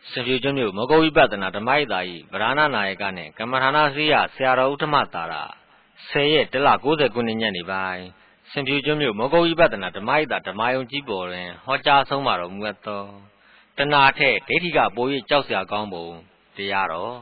စင်ဖြူကျွန်းမြို့မဂ္ဂဝိပဿနာဓမ္မဣတာယီဗရဏနာယကနဲ့ကမ္မထာနာစရိယဆရာတော်ဥထမသာရ10ရက်1လ90ခုနှစ်ညနေပိုင်းစင်ဖြူကျွန်းမြို့မဂ္ဂဝိပဿနာဓမ္မဣတာဓမ္မယုံကြီးပေါ်တွင်ဟောကြားဆုံးမတော်မူသောတဏှာထက်ဒိဋ္ဌိကပို၍ကြောက်စရာကောင်းပုံတရားတော်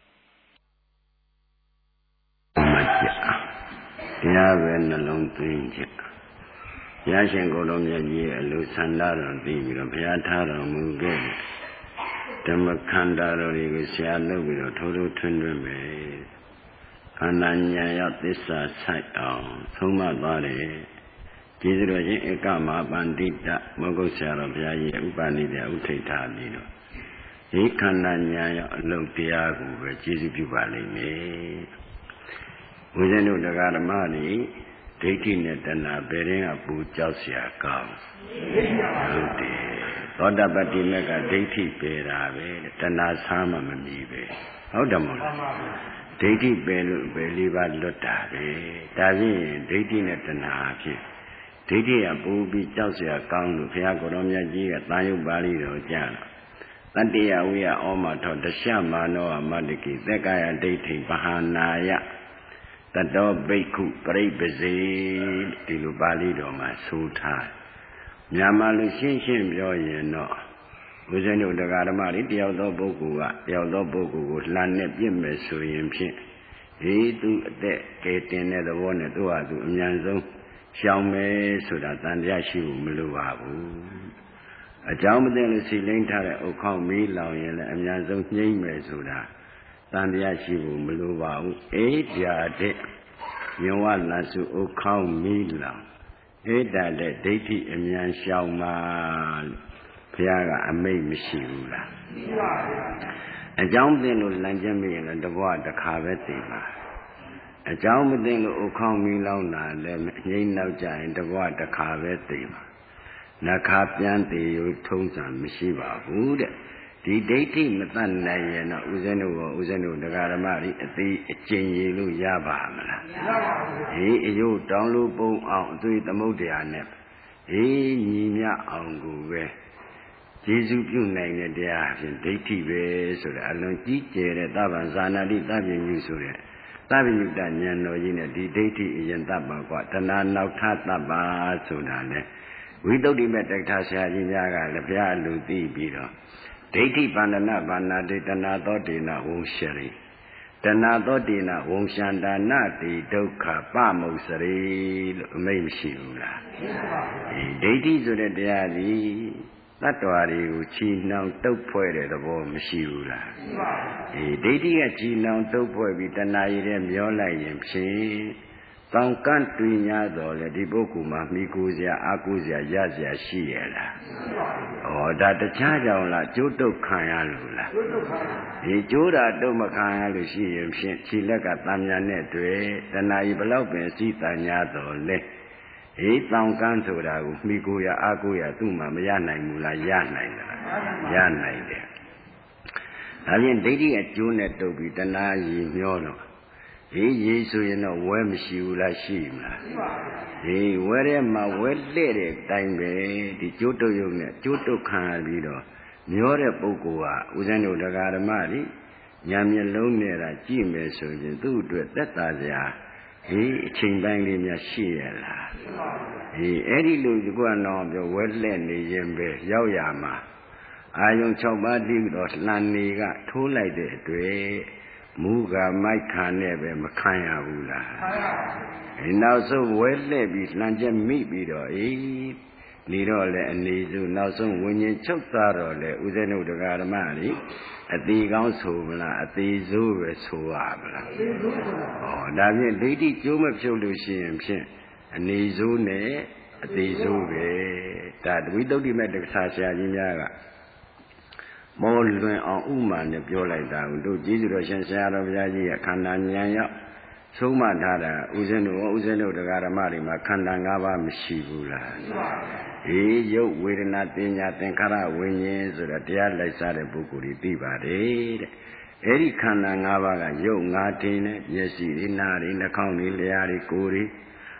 တရားပဲနှလုံးသွင်းချက်ဘုရားရှင်ကိုယ်တော်မြတ်ကြီးရဲ့အလိုဆန္ဒတော်သိပြီးတော့ဘုရားထားတော်မူခဲ့ဓမ္မခန္ဓာတော်တွေကိုဆရာလုပ်ပြီးတော့ထိုးထိုးထွန်းထွန်းပဲခန္ဓာဉာဏ်ရောက်သစ္စာဆိုင်အောင်ဆုံးမသွားတယ်ကျေးဇူးတော်ရှင်ဧကမပန္တိတမဂ္ဂုတ်ဆရာတော်ဘုရားကြီးဥပနိဒေဥထိတ်ထားပြီးတော့ဒီခန္ဓာဉာဏ်ရောက်အလုံးတရားကိုပဲကျေးဇူးပြုပါလိမ့်မယ်ဘုရားတို့တရားဓမ္မတွေဒိဋ္ဌိနဲ့တဏှာဘယ်ရင်ကပူကြောက်เสียကောင်းဟုတ်တယ်သောတပတ္တိမေကဒိဋ္ဌိပယ်တာပဲတဏှာဆားမှမမြည်ပဲဟုတ်တယ်မဟုတ်လားဒိဋ္ဌိပယ်လို့ပယ်လေးပါးလွတ်တာပဲဒါဖြင့်ဒိဋ္ဌိနဲ့တဏှာဖြင့်ဒိဋ္ဌိကပူပြီးကြောက်เสียကောင်းလို့ဘုရားကိုယ်တော်မြတ်ကြီးကသာယုပါဠိတော်ကြားတော့တတ္တယဝိယဩမထောတရှမာနောမတ္တကိသက္ကာယဒိဋ္ဌိပဟာနာယတတောဘိက္ခုပရိပဇေဒီလိုပါဠိတော်မှာဆိုထားမြန်မာလူရှင်းရှင်းပြောရင်တော့ဦးဇင်းတို့တရားဓမ္မတွေတယောက်သောပုဂ္ဂိုလ်ကိုလှမ်းနဲ့ပြစ်မယ်ဆိုရင်ဖြင့်ဒီသူအသက်ကဲတင်တဲ့သဘောနဲ့သူ့ဟာသူအမြန်ဆုံးရှောင်မယ်ဆိုတာတန်တရားရှိဖို့မလိုပါဘူးအကြောင်းမသိလို့စီလိမ့်ထားတဲ့ဥခေါင်းမီးလောင်ရင်လည်းအမြန်ဆုံးနှိမ့်မယ်ဆိုတာတန်တရားရှိဖို့မလိုပါဘူးအေးဒါတဲ့ညဝလဆုဥခေါင်းမီးလောင်အေးဒါတဲ့ဒိဋ္ဌိအမြန်ရှောင်ပါဘုရားကအမိန့်မရှိဘူးလားမရှိပါဘူးအကြောင်းသိလို့လမ်းကျမ်းမရင်လည်းတဘွားတစ်ခါပဲသိပါအကြောင်းမသိလို့ဥခေါင်းမီးလောင်တာလည်းငိမ့်နောက်ကြရင်တဘွားတစ်ခါပဲသိပါနှခါပြန်သေးရထုံးစံမရှိပါဘူးတဲ့ဒီဒိဋ္ဌိမတတ်နိုင်ရင်တော့ဦးဇင်းတို့တရားဓမ္မတွေအသေးအကျဉ်းရလို့ရပါမလားမရပါဘူးဒီအယုတ်တောင်းလို့ပုံအောင်အသွေးသမုဒ္ဒရာနဲ့ညီမြအောင်ကိုပဲကျေစုပြုနိုင်တဲ့တရားဖြင့်ဒိဋ္ဌိပဲဆိုတဲ့အလွန်ကြီးကျယ်တဲ့သဗ္ဗံဇာနာတိသဗ္ဗညုဆိုတဲ့သဗ္ဗညုတဉာဏ်တော်ကြီးနဲ့ဒီဒိဋ္ဌိအရင်တတ်ပါကွာတဏှာနောက်ထပ်တတ်ပါဆိုတာနဲ့ဝိသုဒ္ဓိမေတ္တဆရာကြီးများကလည်းဘုရားလူသိပြီးတော့ဒိဋ္ဌိပန္နနာဘာနာတိတဏသောတေနဝုံရှရိတဏသောတေနဝုံရှန္ဒနာတိဒုက္ခပမုစရိလို့အမိန့်မရှိဘူးလားဒိဋ္ဌိဆိုတဲ့တရားကြီးတတ္တဝါတွေကိုချီနှောင်တုပ်ဖွဲ့တဲ့သဘောမရှိဘူးလားဒိဋ္ဌိကချီနှောင်တုပ်ဖွဲ့ပြီးတဏှာရည်တဲ့မျောလိုက်ရင်ဖြင့်တောင်ကန့်တွင်ရတော့လေဒီပုဂ္ဂိုလ်မှာမိကိုစရာအာကိုစရာရစရာရှိရလားဒါတခြားကြောင့်လားကျိုးတုတ်ခံရလို့လားဒီကျိုးတာတုတ်မခံရလို့ရှိရင်ဖြင့်ခြေလက်ကတန်မြန်တဲ့တွေ့တဏှာကြီးဘလောက်ပင်စီးတန်ညာတော့လေတောင်ကန့်ဆိုတာကိုမိကိုရအာကိုရသူ့မှာမရနိုင်ဘူးလားရနိုင်လားရနိုင်တယ်ဒါဖြင့်ဒိဋ္ဌိအကျိုးနဲ့တုတ်ပြီးတဏှာကြီးမျောတော့ရေဆိုရင်တော့ဝဲမရှိဘူးလားရှိမလားဝဲထဲမှာဝဲလှဲ့တဲ့တိုင်းပဲဒီကျိုးတုတ်ရုံနဲ့ကျိုးတုတ်ခံရပြီးတော့မျောတဲ့ပုဂ္ဂိုလ်ဟာဦးဇင်းတို့တရားဓမ္မတွေညာမျက်လုံးနဲ့တာကြည့်မယ်ဆိုရင်သူ့အတွက်သက်သာစရာအချိန်တိုင်းလေးများရှိရလားအဲ့ဒီလိုကတော့ပြောဝဲလှဲ့နေရင်ပဲရောက်ရမှာအာယုံ6ပါးတည်းတော့လှန်နေကထိုးလိုက်တဲ့အတွက်မူကမိုက်ခံနဲ့ပဲမခံရဘူးလားနောက်ဆုံးဝဲလှဲ့ပြီးလှန်ချက်မိပြီးတော့နေတော့လေအနေစုနောက်ဆုံးဝิญဉ်ချုပ်သွားတော့လေဦးဇင်းတို့တရားဓမ္မတွေအသေးကောင်းဆိုမလားအသေးစိုးပဲဆိုရမလားဒါဖြင့်ဒိဋ္ဌိကျိုးမဖြုတ်လို့ရှိရင်ဖြင့်အနေစိုးနဲ့အသေးစိုးပဲဒါဝိသုဒ္ဓိမေတ္တဆရာကြီးများကမောလွင်အောင်ဥမာနဲ့ပြောလိုက်တာတို့ကျေးဇူးတော်ရှင်ဆရာတော်ဘုရားကြီးကခန္ဓာဉာဏ်ရောက်ဆုံးမထားတာဦးဇင်းတို့တရားဓမ္မတွေမှာခန္ဓာ၅ပါးမရှိဘူးလားရုပ်ဝေဒနာပညာသင်္ခါရဝိညာဉ်ဆိုတာတရားလိုက်စားတဲ့ပုဂ္ဂိုလ်တွေသိပါတယ်တဲ့အဲ့ဒီခန္ဓာ၅ပါးကရုပ်၅ထင်းနဲ့မျက်စိတွေနားတွေနှာခေါင်းတွေလျှာတွေကိုယ်တွေ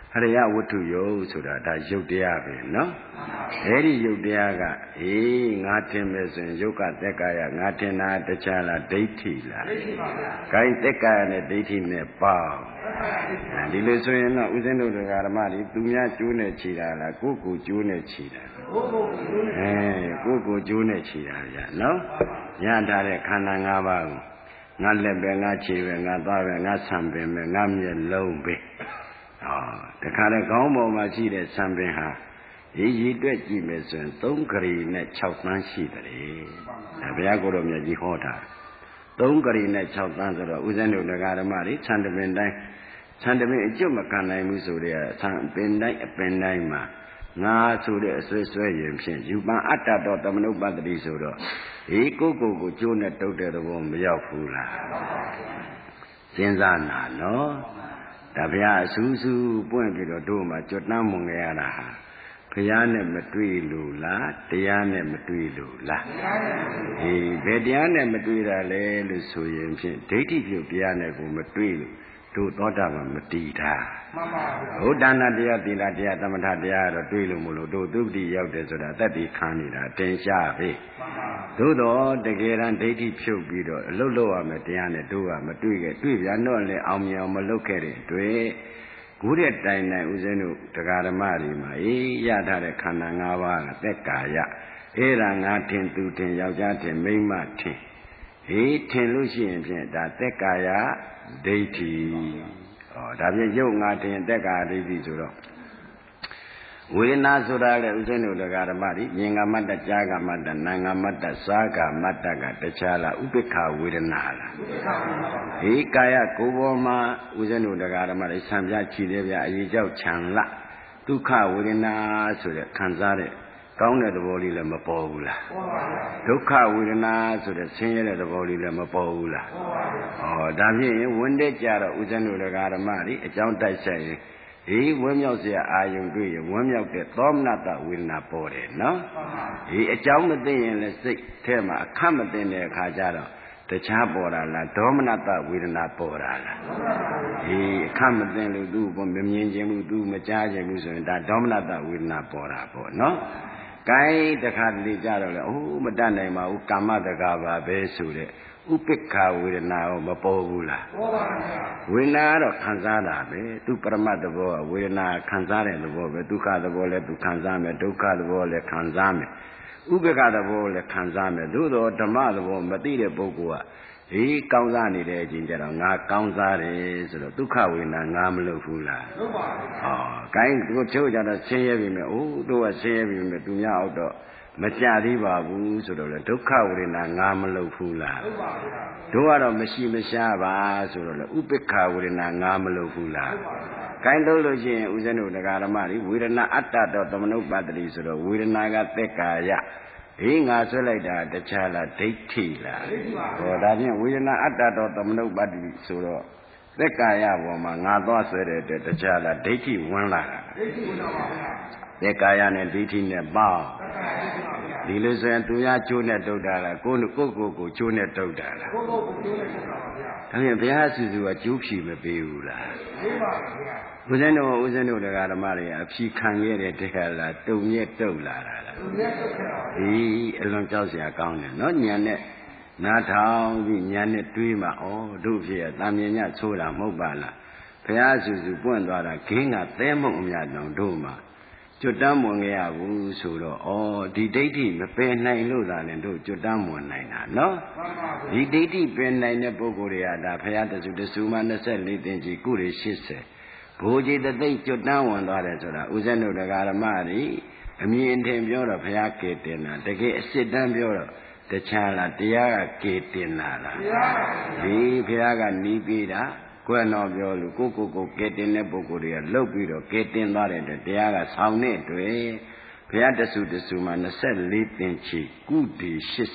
ရိယဝတ္ထုယုတ်ဆိုတာဒါယုတ်တရားပဲနော်အဲ့ဒီယုတ်တရားကငါထင်မယ်ဆိုရင်ယုတ်ကသက်ကာယငါထင်တာတခြားလားဒိဋ္ဌိလားဒိဋ္ဌိပါဗျာခိုင်းသက်ကာယနဲ့ဒိဋ္ဌိနဲ့ပေါင်းဒီလိုဆိုရင်တော့ဦးဇင်းတို့ဓမ္မတွေသူများကျိုးနဲ့ခြေတာလားကိုယ့်ကိုကျိုးနဲ့ခြေတာကိုယ့်ကိုကျိုးနဲ့ခြေတာဗျာနော်ရထားတဲ့ခန္ဓာ၅ပါးကိုငါလက်ပဲငါခြေပဲငါသွားပဲငါဆံပင်ပဲငါမျက်လုံးပဲတခါတည်းခေါင်းပေါ်မှာရှိတဲ့ဆံပင်ဟာရည်တွက်ကြည့်မယ်ဆိုရင်3 ကရီနဲ့6 သန်းရှိတယ်ဒါဘုရားကိုယ်တော်မြတ်ကြီးဟောတာ3 ကရီနဲ့6 သန်းဆိုတော့ဦးဇင်းတို့ဓမ္မတွေဆံတပင်တိုင်းဆံတပင်အကျွတ်မခံနိုင်ဘူးဆိုတဲ့ဆံပင်တိုင်းအပင်တိုင်းမှာငါဆိုတဲ့အဆွဲဆွဲရင်ဖြင့်ယူပန်အတ္တတော်သမနုပတ္တိဆိုတော့ကိုကျိုးနဲ့တုတ်တဲ့သဘောမရောက်ဘူးလားစဉ်းစားနာနော်ဒါဘုရားအစူးစူးပွင့်ပြီးတော့တို့မှာကြွတန်းမွန်ကြရတာဟာဘုရားနဲ့မတွေ့လို့လားတရားနဲ့မတွေ့လို့လားဘယ်တရားနဲ့မတွေ့တာလဲလို့ဆိုရင်ဖြင့်ဒိဋ္ဌိပြုတ်တရားနဲ့ကိုမတွေ့လို့တို့သောတာပန်မတည်တာမှန်ပါဗျာဘုဒ္ဓနာတရားသီလတရားသမထတရားတော့တွေ့လို့မလို့တို့သုတ္တိရောက်တယ်ဆိုတာတတ်ပြီးခံနေတာတင်ရှားပြီမှန်ပါသို့တော့တကယ်တမ်းဒိဋ္ဌိဖြုတ်ပြီးတော့အလုတ်လောက်ရမယ်တရားနဲ့တို့ကမတွေ့ခဲ့တွေ့ပြန်တော့လေအောင်မြင်အောင်မလုပ်ခဲ့တဲ့တွေ့ခုတဲ့တိုင်တိုင်ဦးဇင်းတို့တရားဓမ္မတွေမှာရထားတဲ့ခန္ဓာ၅ပါးကသက်ကာယအဲ့ဒါငါထင်သူထင်ယောက်ျားထင်မိန်းမထင်ထင်လို့ရှိရင်ဖြင့်ဒါသက်ကာယဒိဋ္ဌိဒါဖြင့်ရုပ်ငါထင်သက်ကာဒိဋ္ဌိဆိုတော့ဝေဒနာဆိုတာလေဥစဉ်တို့ဓမ္မတွေမြင်ကမတ္တကြားကမတ္တနာကမတ္တစားကမတ္တကတခြားလားဥပိ္ပခဝေဒနာလားကာယကိုယ်ပေါ်မှာဥစဉ်တို့ဓမ္မတွေဆံပြချီတယ်ဗျအရေးကြောက်ခြံလဒုက္ခဝေဒနာဆိုတဲ့ခံစားတဲ့ကောင်းတဲ့သဘောလေးလည်းမပေါ်ဘူးလားပေါ်ပါဘူးဒုက္ခဝေဒနာဆိုတဲ့ဆင်းရဲတဲ့သဘောလေးလည်းမပေါ်ဘူးလားပေါ်ပါဘူးဒါဖြင့်ဝင်တဲ့ကြတော့ဥစဉ်တို့ဓမ္မတွေအကြောင်းတိုက်ဆိုင်ရင်ဝမ်းမြောက်เสียအာယုံတွေ့ရင်ဝမ်းမြောက်တဲ့သောမနတဝေဒနာပေါ်တယ်နော်အကြောင်းမသိရင်လည်းစိတ်ထဲမှာအခက်မသိတဲ့အခါကျတော့တခြားပေါ်တာလားဒေါမနတဝေဒနာပေါ်တာလားအခက်မသိလို့သူ့ကိုမမြင်ခြင်းဘူးသူမကြားခြင်းဘူးဆိုရင်ဒါဒေါမနတဝေဒနာပေါ်တာပေါ့နော်ကိုင်းတခါတလေကြတော့လေမတတ်နိုင်ပါဘူးကာမတကာပါပဲဆိုတဲ့ဥပိ္ပခဝေဒနာရောမပေါ်ဘူးလားပေါ်ပါဘူးဝေဒနာကတော့ခံစားတာပဲသူပရမတ်သဘောဝေဒနာခံစားတဲ့သဘောပဲဒုက္ခသဘောလည်းသူခံစားမယ်ဒုက္ခသဘောလည်းခံစားမယ်ဥပိ္ပခသဘောလည်းခံစားမယ်သို့တော့ဓမ္မသဘောမသိတဲ့ပုဂ္ဂိုလ်ကကောင်းစားနေတဲ့အချိန်ကျတော့ငါကောင်းစားတယ်ဆိုတော့ဒုက္ခဝေဒနာငါမလုပ်ဘူးလားလုပ်ပါဘူးကိုင်းတို့ချို့ကြတော့ဆင်းရဲပြီမယ်တို့ကဆင်းရဲပြီမယ်သူများအောက်တော့မကြသေးပါဘူးဆိုတော့လေဒုက္ခဝေဒနာငါမလုပ်ဘူးလားလုပ်ပါဘူးတို့ကတော့မရှိမရှားပါဆိုတော့လေဥပိ္ပခဝေဒနာငါမလုပ်ဘူးလားလုပ်ပါဘူးကိုင်းလို့လို့ရှိရင်ဦးဇင်းတို့ဓမ္မတွေဝေဒနာအတ္တတော်သမနုပတ္တိဆိုတော့ဝေဒနာကသက်ကာယငါဆွဲလိုက်တာတခြားလားဒိဋ္ဌိလားဒါဖြင့်ဝေဒနာအတ္တတော်သမနုပတ္တိဆိုတော့သက်ကာယပေါ်မှာငါသွားဆွဲတဲ့တခြားလားဒိဋ္ဌိဝင်လာတာဒိဋ္ဌိဝင်လာပါဗျာသက်ကာယနဲ့ဒိဋ္ဌိနဲ့ပေါင်းဒီလိုဆိုရင်သူများကျိုးနဲ့တုတ်တာလားကိုကျိုးနဲ့တုတ်တာလားကိုကျိုးနဲ့တုတ်တာပါဗျာဒါဖြင့်ဘုရားစုစုကကျိုးဖြီမပေးဘူးလားပေးပါဗျာဦးဇင်းတို့ဓမ္မတွေအဖြီခံရတဲ့တခါလားတုံမြဲတုတ်လာတာလားတုံမြဲတုတ်ခဲ့ပါဘူးအလွန်ကြောက်စရာကောင်းတယ်နော်ညာနဲ့နားထောင်ပြီးညာနဲ့တွေးမှတို့ဖြစ်ရတာမြင်ညချိုးတာမဟုတ်ပါလားဘုရားစုစုပွင့်သွားတာခင်းကသဲမုံအမြတ်တောင်တို့မှာကျွတ်တမ်းမွန်ခဲ့ရဘူးဆိုတော့ဒီဒိဋ္ဌိမပယ်နိုင်လို့သာလည်းတို့ကျွတ်တမ်းမွန်နိုင်တာနော်ဒီဒိဋ္ဌိပယ်နိုင်တဲ့ပုဂ္ဂိုလ်တွေကဒါဘုရားတဆူမှ24သင်္ချီကုတွေ80ဘိုးကြီးတသိမ့်ကျွတ်တမ်းဝင်သွားတယ်ဆိုတာဦးဇင်းတို့ဓမ္မတွေအမြင်ထင်ပြောတော့ဘုရားကေတင်တာတကယ်အစစ်တမ်းပြောတော့တခြားလားတရားကကေတင်တာလားဒီဘုရားကနီးပေးတာကွယ်တော်ပြောလို့ကိုကဲတင်တဲ့ပုဂ္ဂိုလ်တွေကလှုပ်ပြီးတော့ကဲတင်သွားတဲ့တရားကဆောင်းတဲ့တွေ့ဘုရားတဆူမှာ24သင်္ချီကုတီ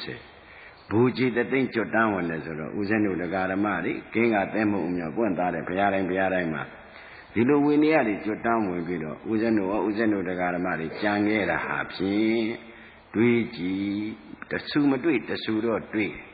80ဘူကြီးတသိမ့်ကျွတ်တန်းဝင်တယ်ဆိုတော့ဦးဇင်းတို့ဓမ္မတွေကင်းကသဲမှုအမြော်ပွင့်သွားတဲ့ဘုရားတိုင်းမှာဒီလိုဝိနည်းတွေကျွတ်တန်းဝင်ပြီးတော့ဦးဇင်းတို့ဓမ္မတွေကြံခဲ့တာဟာဖြင့်တွေးကြည့်တဆူမတွေ့တဆူတော့တွေ့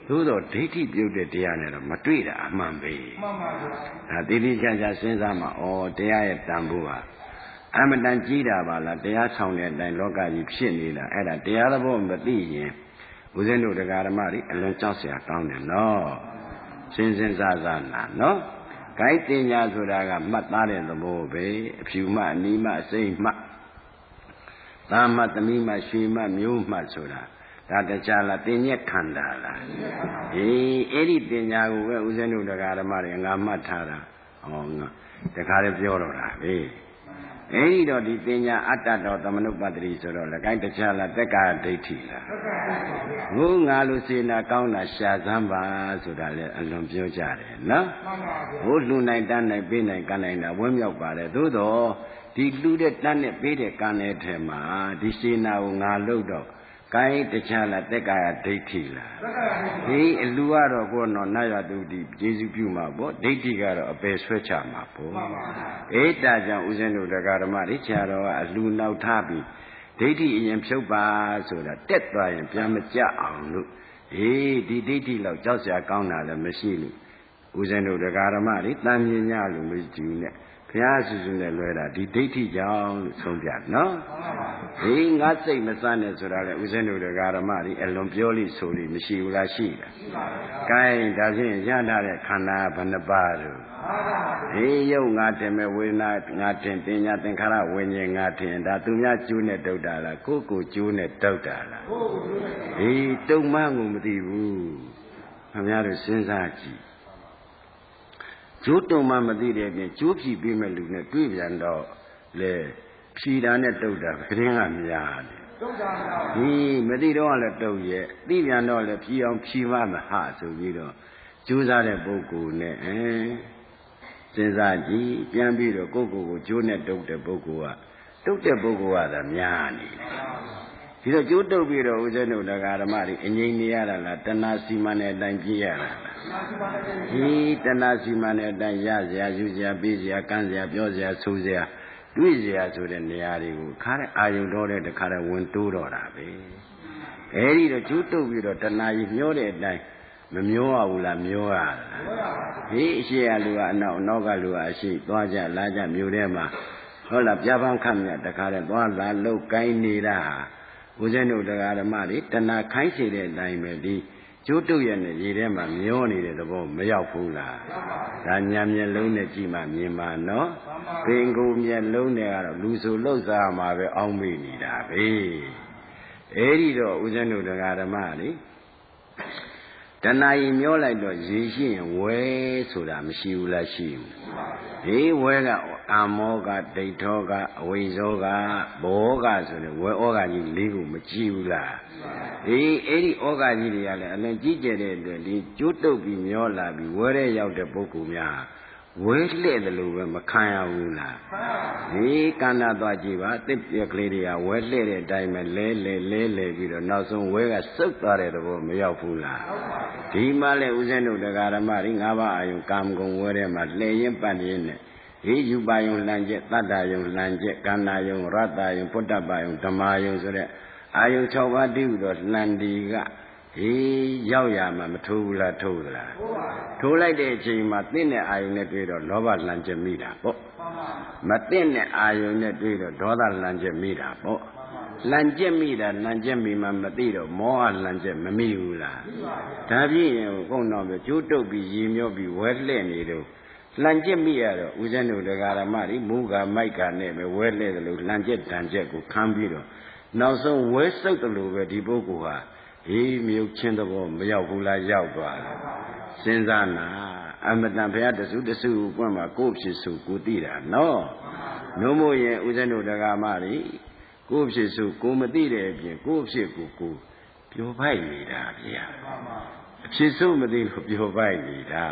သို့တော့ဒိဋ္ဌိပြုတ်တဲ့တရားနဲ့တော့မတွေ့တာအမှန်ပဲမှန်ပါဗျာဒါတိတိကျကျစဉ်းစားမှဩတရားရဲ့တန်ဖိုးဟာအမတန်ကြီးတာပါလားတရားဆောင်တဲ့အတိုင်းလောကကြီးဖြစ်နေတာအဲ့ဒါတရားသဘောမသိရင်ဦးဇင်းတို့တရားဓမ္မတွေအလွန်ကြောက်เสียကောင်းတယ်နော်စဉ်းစဉ်းစားစားနာနော်ဂိုက်တင်ညာဆိုတာကမှတ်သားတဲ့သဘောပဲအဖြူမှအနီးမှအစိမ့်မှသာမှသမီးမှရွှေမှမျိုးမှဆိုတာဒါတခြားလားတင်ညက်ခန္ဓာလားအဲ့ဒီတင်ညာကိုပဲဦးဇင်းတို့တရားဓမ္မတွေငါမှတ်ထားတာဟောငါတခါလည်းပြောတော့တာပဲအဲ့ဒီတော့ဒီတင်ညာအတ္တတော်သမနုပ္ပတ္တိဆိုတော့လည်းဂိုက်တခြားလားတက်ကာဒိဋ္ဌိလားဘုငါလူစေနာကောင်းတာရှာစမ်းပါဆိုတာလည်းအလွန်ပြောကြတယ်နော်ဘုလှူနိုင်တန်းနိုင်ပေးနိုင်ကမ်းနိုင်တာဝမ်းမြောက်ပါတယ်သို့တော့ဒီလှူတဲ့တန်းနဲ့ပေးတဲ့ကမ်းတဲ့ထဲမှာဒီစေနာကိုငါလုပ်တော့ကိုင်းတခြားလားတက်ကာယဒိဋ္ဌိလားဒီအလူကတော့ကိုယ်တော့နတ်ရတုတိကျေစုပြုမှာပေါ့ဒိဋ္ဌိကတော့အပယ်ဆွဲချမှာပေါ့အေးဒါကြောင့်ဦးဇင်းတို့တရားဓမ္မတွေခြားတော့အလူနောက်ထားပြီးဒိဋ္ဌိအရင်ဖြုတ်ပါဆိုတာတက်သွားရင်ပြန်မကြအောင်လို့ဒီဒိဋ္ဌိလောက်ကြောက်စရာကောင်းတာလည်းမရှိလို့ဦးဇင်းတို့တရားဓမ္မတွေတန်မြင်ညလို့မကြည့်နဲ့ဘုရားစုစုနဲ့လွဲတာဒီဒိဋ္ဌိကြောင့်လို့ဆုံးပြနော်ငါစိတ်မစနဲ့ဆိုတာလေဦးဇင်းတို့တရားဓမ္မတွေအလွန်ပြောလိဆိုလိမရှိဘူးလားရှိလားကဲဒါဖြင့်ရထားတဲ့ခန္ဓာဘယ်နှပါးလို့ရုပ်ငါတင်မဲ့ဝေဒနာငါတင်တင်ညာသင်္ခါရဝိညာဉ်ငါတင်ဒါသူများကျိုးနဲ့တုတ်တာလားကိုယ်ကိုကျိုးနဲ့တုတ်တာလားတုံမှန်းကိုမသိဘူးခင်ဗျားတို့စဉ်းစားကြည့်ကျိုးတုံမှမသိတဲ့အပြင်ကျိုးဖြီးပေးမဲ့လူနဲ့တွေ့ပြန်တော့လေဖြီးတာနဲ့တုတ်တာခရင်ကများတယ်တုတ်တာမသိတော့လည်းတုတ်ရဲ့သိပြန်တော့လည်းဖြီးအောင်ဖြီးမှမဟာဆိုပြီးတော့ကြိုးစားတဲ့ပုဂ္ဂိုလ်နဲ့စဉ်းစားကြည့်ပြန်ပြီးတော့ကိုယ့်ကိုယ်ကိုကျိုးနဲ့တုတ်တဲ့ပုဂ္ဂိုလ်ကတုတ်တဲ့ပုဂ္ဂိုလ်ကသာများနေတယ်ဒီတော့ကျိုးတုတ်ပြီးတော့ဦးဇင်းတို့တရားဓမ္မတွေအငြိမ့်နေရတာလားတဏှာစီမံတဲ့အတိုင်းပြည့်ရတာလားတဏှာစီမံတဲ့အတိုင်းရစရာယူစရာပေးစရာကမ်းစရာပြောစရာဆိုစရာတွေ့စရာဆိုတဲ့နေရာတွေကိုခါတဲ့အာယုံတော်တဲ့တခါတဲ့ဝင်တိုးတော့တာပဲအဲဒီတော့ကျိုးတုတ်ပြီးတော့တဏှာကြီးမျောတဲ့အတိုင်းမမျောရဘူးလားမျောရလားအရှိရလူကအနောက်ကလူကအရှိသွားကြလာကြမြို့ထဲမှာဟုတ်လားပြပန်းခတ်မြတ်တခါတဲ့သွားလာလုတ်ကိုင်းနေတာဟာဦးဇင်းတို့တရားဓမ္မတွေတဏှာခိုင်းစေတဲ့အတိုင်းပဲဒီကျိုးတုတ်ရတဲ့ရေထဲမှာမျောနေတဲ့သဘောမရောက်ဘူးလားဒါညာမျက်လုံးနဲ့ကြည့်မှမြင်ပါနော်ပင်ကိုယ်မျက်လုံးနဲ့ကတော့လူဆိုလှုပ်ရှားမှာပဲအောင်းမိနေတာပဲအဲဒီတော့ဦးဇင်းတို့တရားဓမ္မတွေတဏှာကြီးမျောလိုက်တော့ရေရှိရင်ဝဲဆိုတာမရှိဘူးလားရှိဘူးဝဲကအာမောကဒိဋ္ဌောကအဝိဇ္ဇောကဘောကဆိုတဲ့ဝဲဩဃကြီး၄ခုမကြည့်ဘူးလားအဲ့ဒီဩဃကြီးတွေကလည်းအလွန်ကြီးကျယ်တဲ့အတွက်ဒီကျိုးတုပ်ပြီးမျောလာပြီးဝဲရဲရောက်တဲ့ပုဂ္ဂိုလ်များဝဲလှဲ့တယ်လို့ပဲမခံရဘူးလားကန္နာသွားကြည့်ပါတစ်ပြက်ကလေးတွေကဝဲလှဲ့တဲ့အတိုင်းပဲလဲပြီးတော့နောက်ဆုံးဝဲကစုပ်သွားတဲ့သဘောမရောက်ဘူးလားဒီမှာလဲဦးဇင်းတို့တရားဓမ္မတွေ၅ပါးအာယုကာမဂုဏ်ဝဲထဲမှာလှဲ့ရင်ပတ်ရင်းနဲ့ယူပါယုံလံကျက်တတ္တယုံလံကျက်ကန္နာယုံရတ္တယုံပုတ္တပယုံဓမ္မယုံဆိုတဲ့အာယု6ပါးတည်းဟူသောလှန်ဒီကရောက်ရမှာမထိုးဘူးလားထိုးသလားထိုးလိုက်တဲ့အချိန်မှာတင့်တဲ့အာယုနဲ့တွေ့တော့လောဘလှန်ကျက်မိတာပေါ့မတင့်တဲ့အာယုနဲ့တွေ့တော့ဒေါသလှန်ကျက်မိတာပေါ့လှန်ကျက်မိတာလှန်ကျက်မိမှမသိတော့မောဟလှန်ကျက်မမိဘူးလားဒါဖြင့်ခုံတော့ပဲကျိုးတုပ်ပြီးရေမျောပြီးဝဲလှဲ့နေတော့လှန်ကျက်မိရတော့ဦးဇင်းတို့တရားဓမ္မတွေမူကမိုက်ကနဲ့ပဲဝဲလှဲ့တယ်လို့လှန်ကျက်တန်ကျက်ကိုခံပြီးတော့နောက်ဆုံးဝဲစုပ်တယ်လို့ပဲဒီပုဂ္ဂိုလ်ဟာမြုပ်ချင်းသဘောမရောက်ဘူးလားရောက်သွားတယ်စဉ်းစားနာအမတန်ဘုရားတစုပွင့်မှာကိုယ်ဖြစ်စုကိုသိတာနော်နှုံးမို့ရင်ဦးဇင်းတို့တရားမတွေကိုယ်ဖြစ်စုကိုမသိတဲ့အပြင်ကိုယ်ဖြစ်ကိုပျော်ပိုက်နေတာဗျာအဖြစ်စုမသိလို့ပျော်ပိုက်နေတာ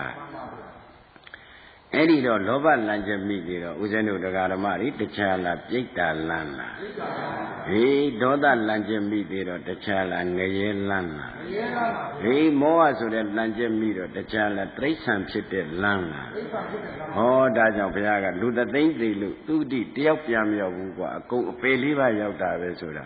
အဲ့ဒီတော့လောဘလံချက်မိပြီးတော့ဦးဇင်းတို့တရားဓမ္မတွေတခြားလားပြိတ္တာလန်းလားဒေါသလံချက်မိပြီးတော့တခြားလားငရဲလန်းလားမောဟဆိုတဲ့လံချက်မိတော့တခြားလားတိရစ္ဆာန်ဖြစ်တဲ့လန်းလားဟောဒါကြောင့်ဘုရားကလူသသိမ့်သိလို့သူတိတယောက်ပြန်မရောက်ဘူးကွာအကုန်အပေလေးပါရောက်တာပဲဆိုတာ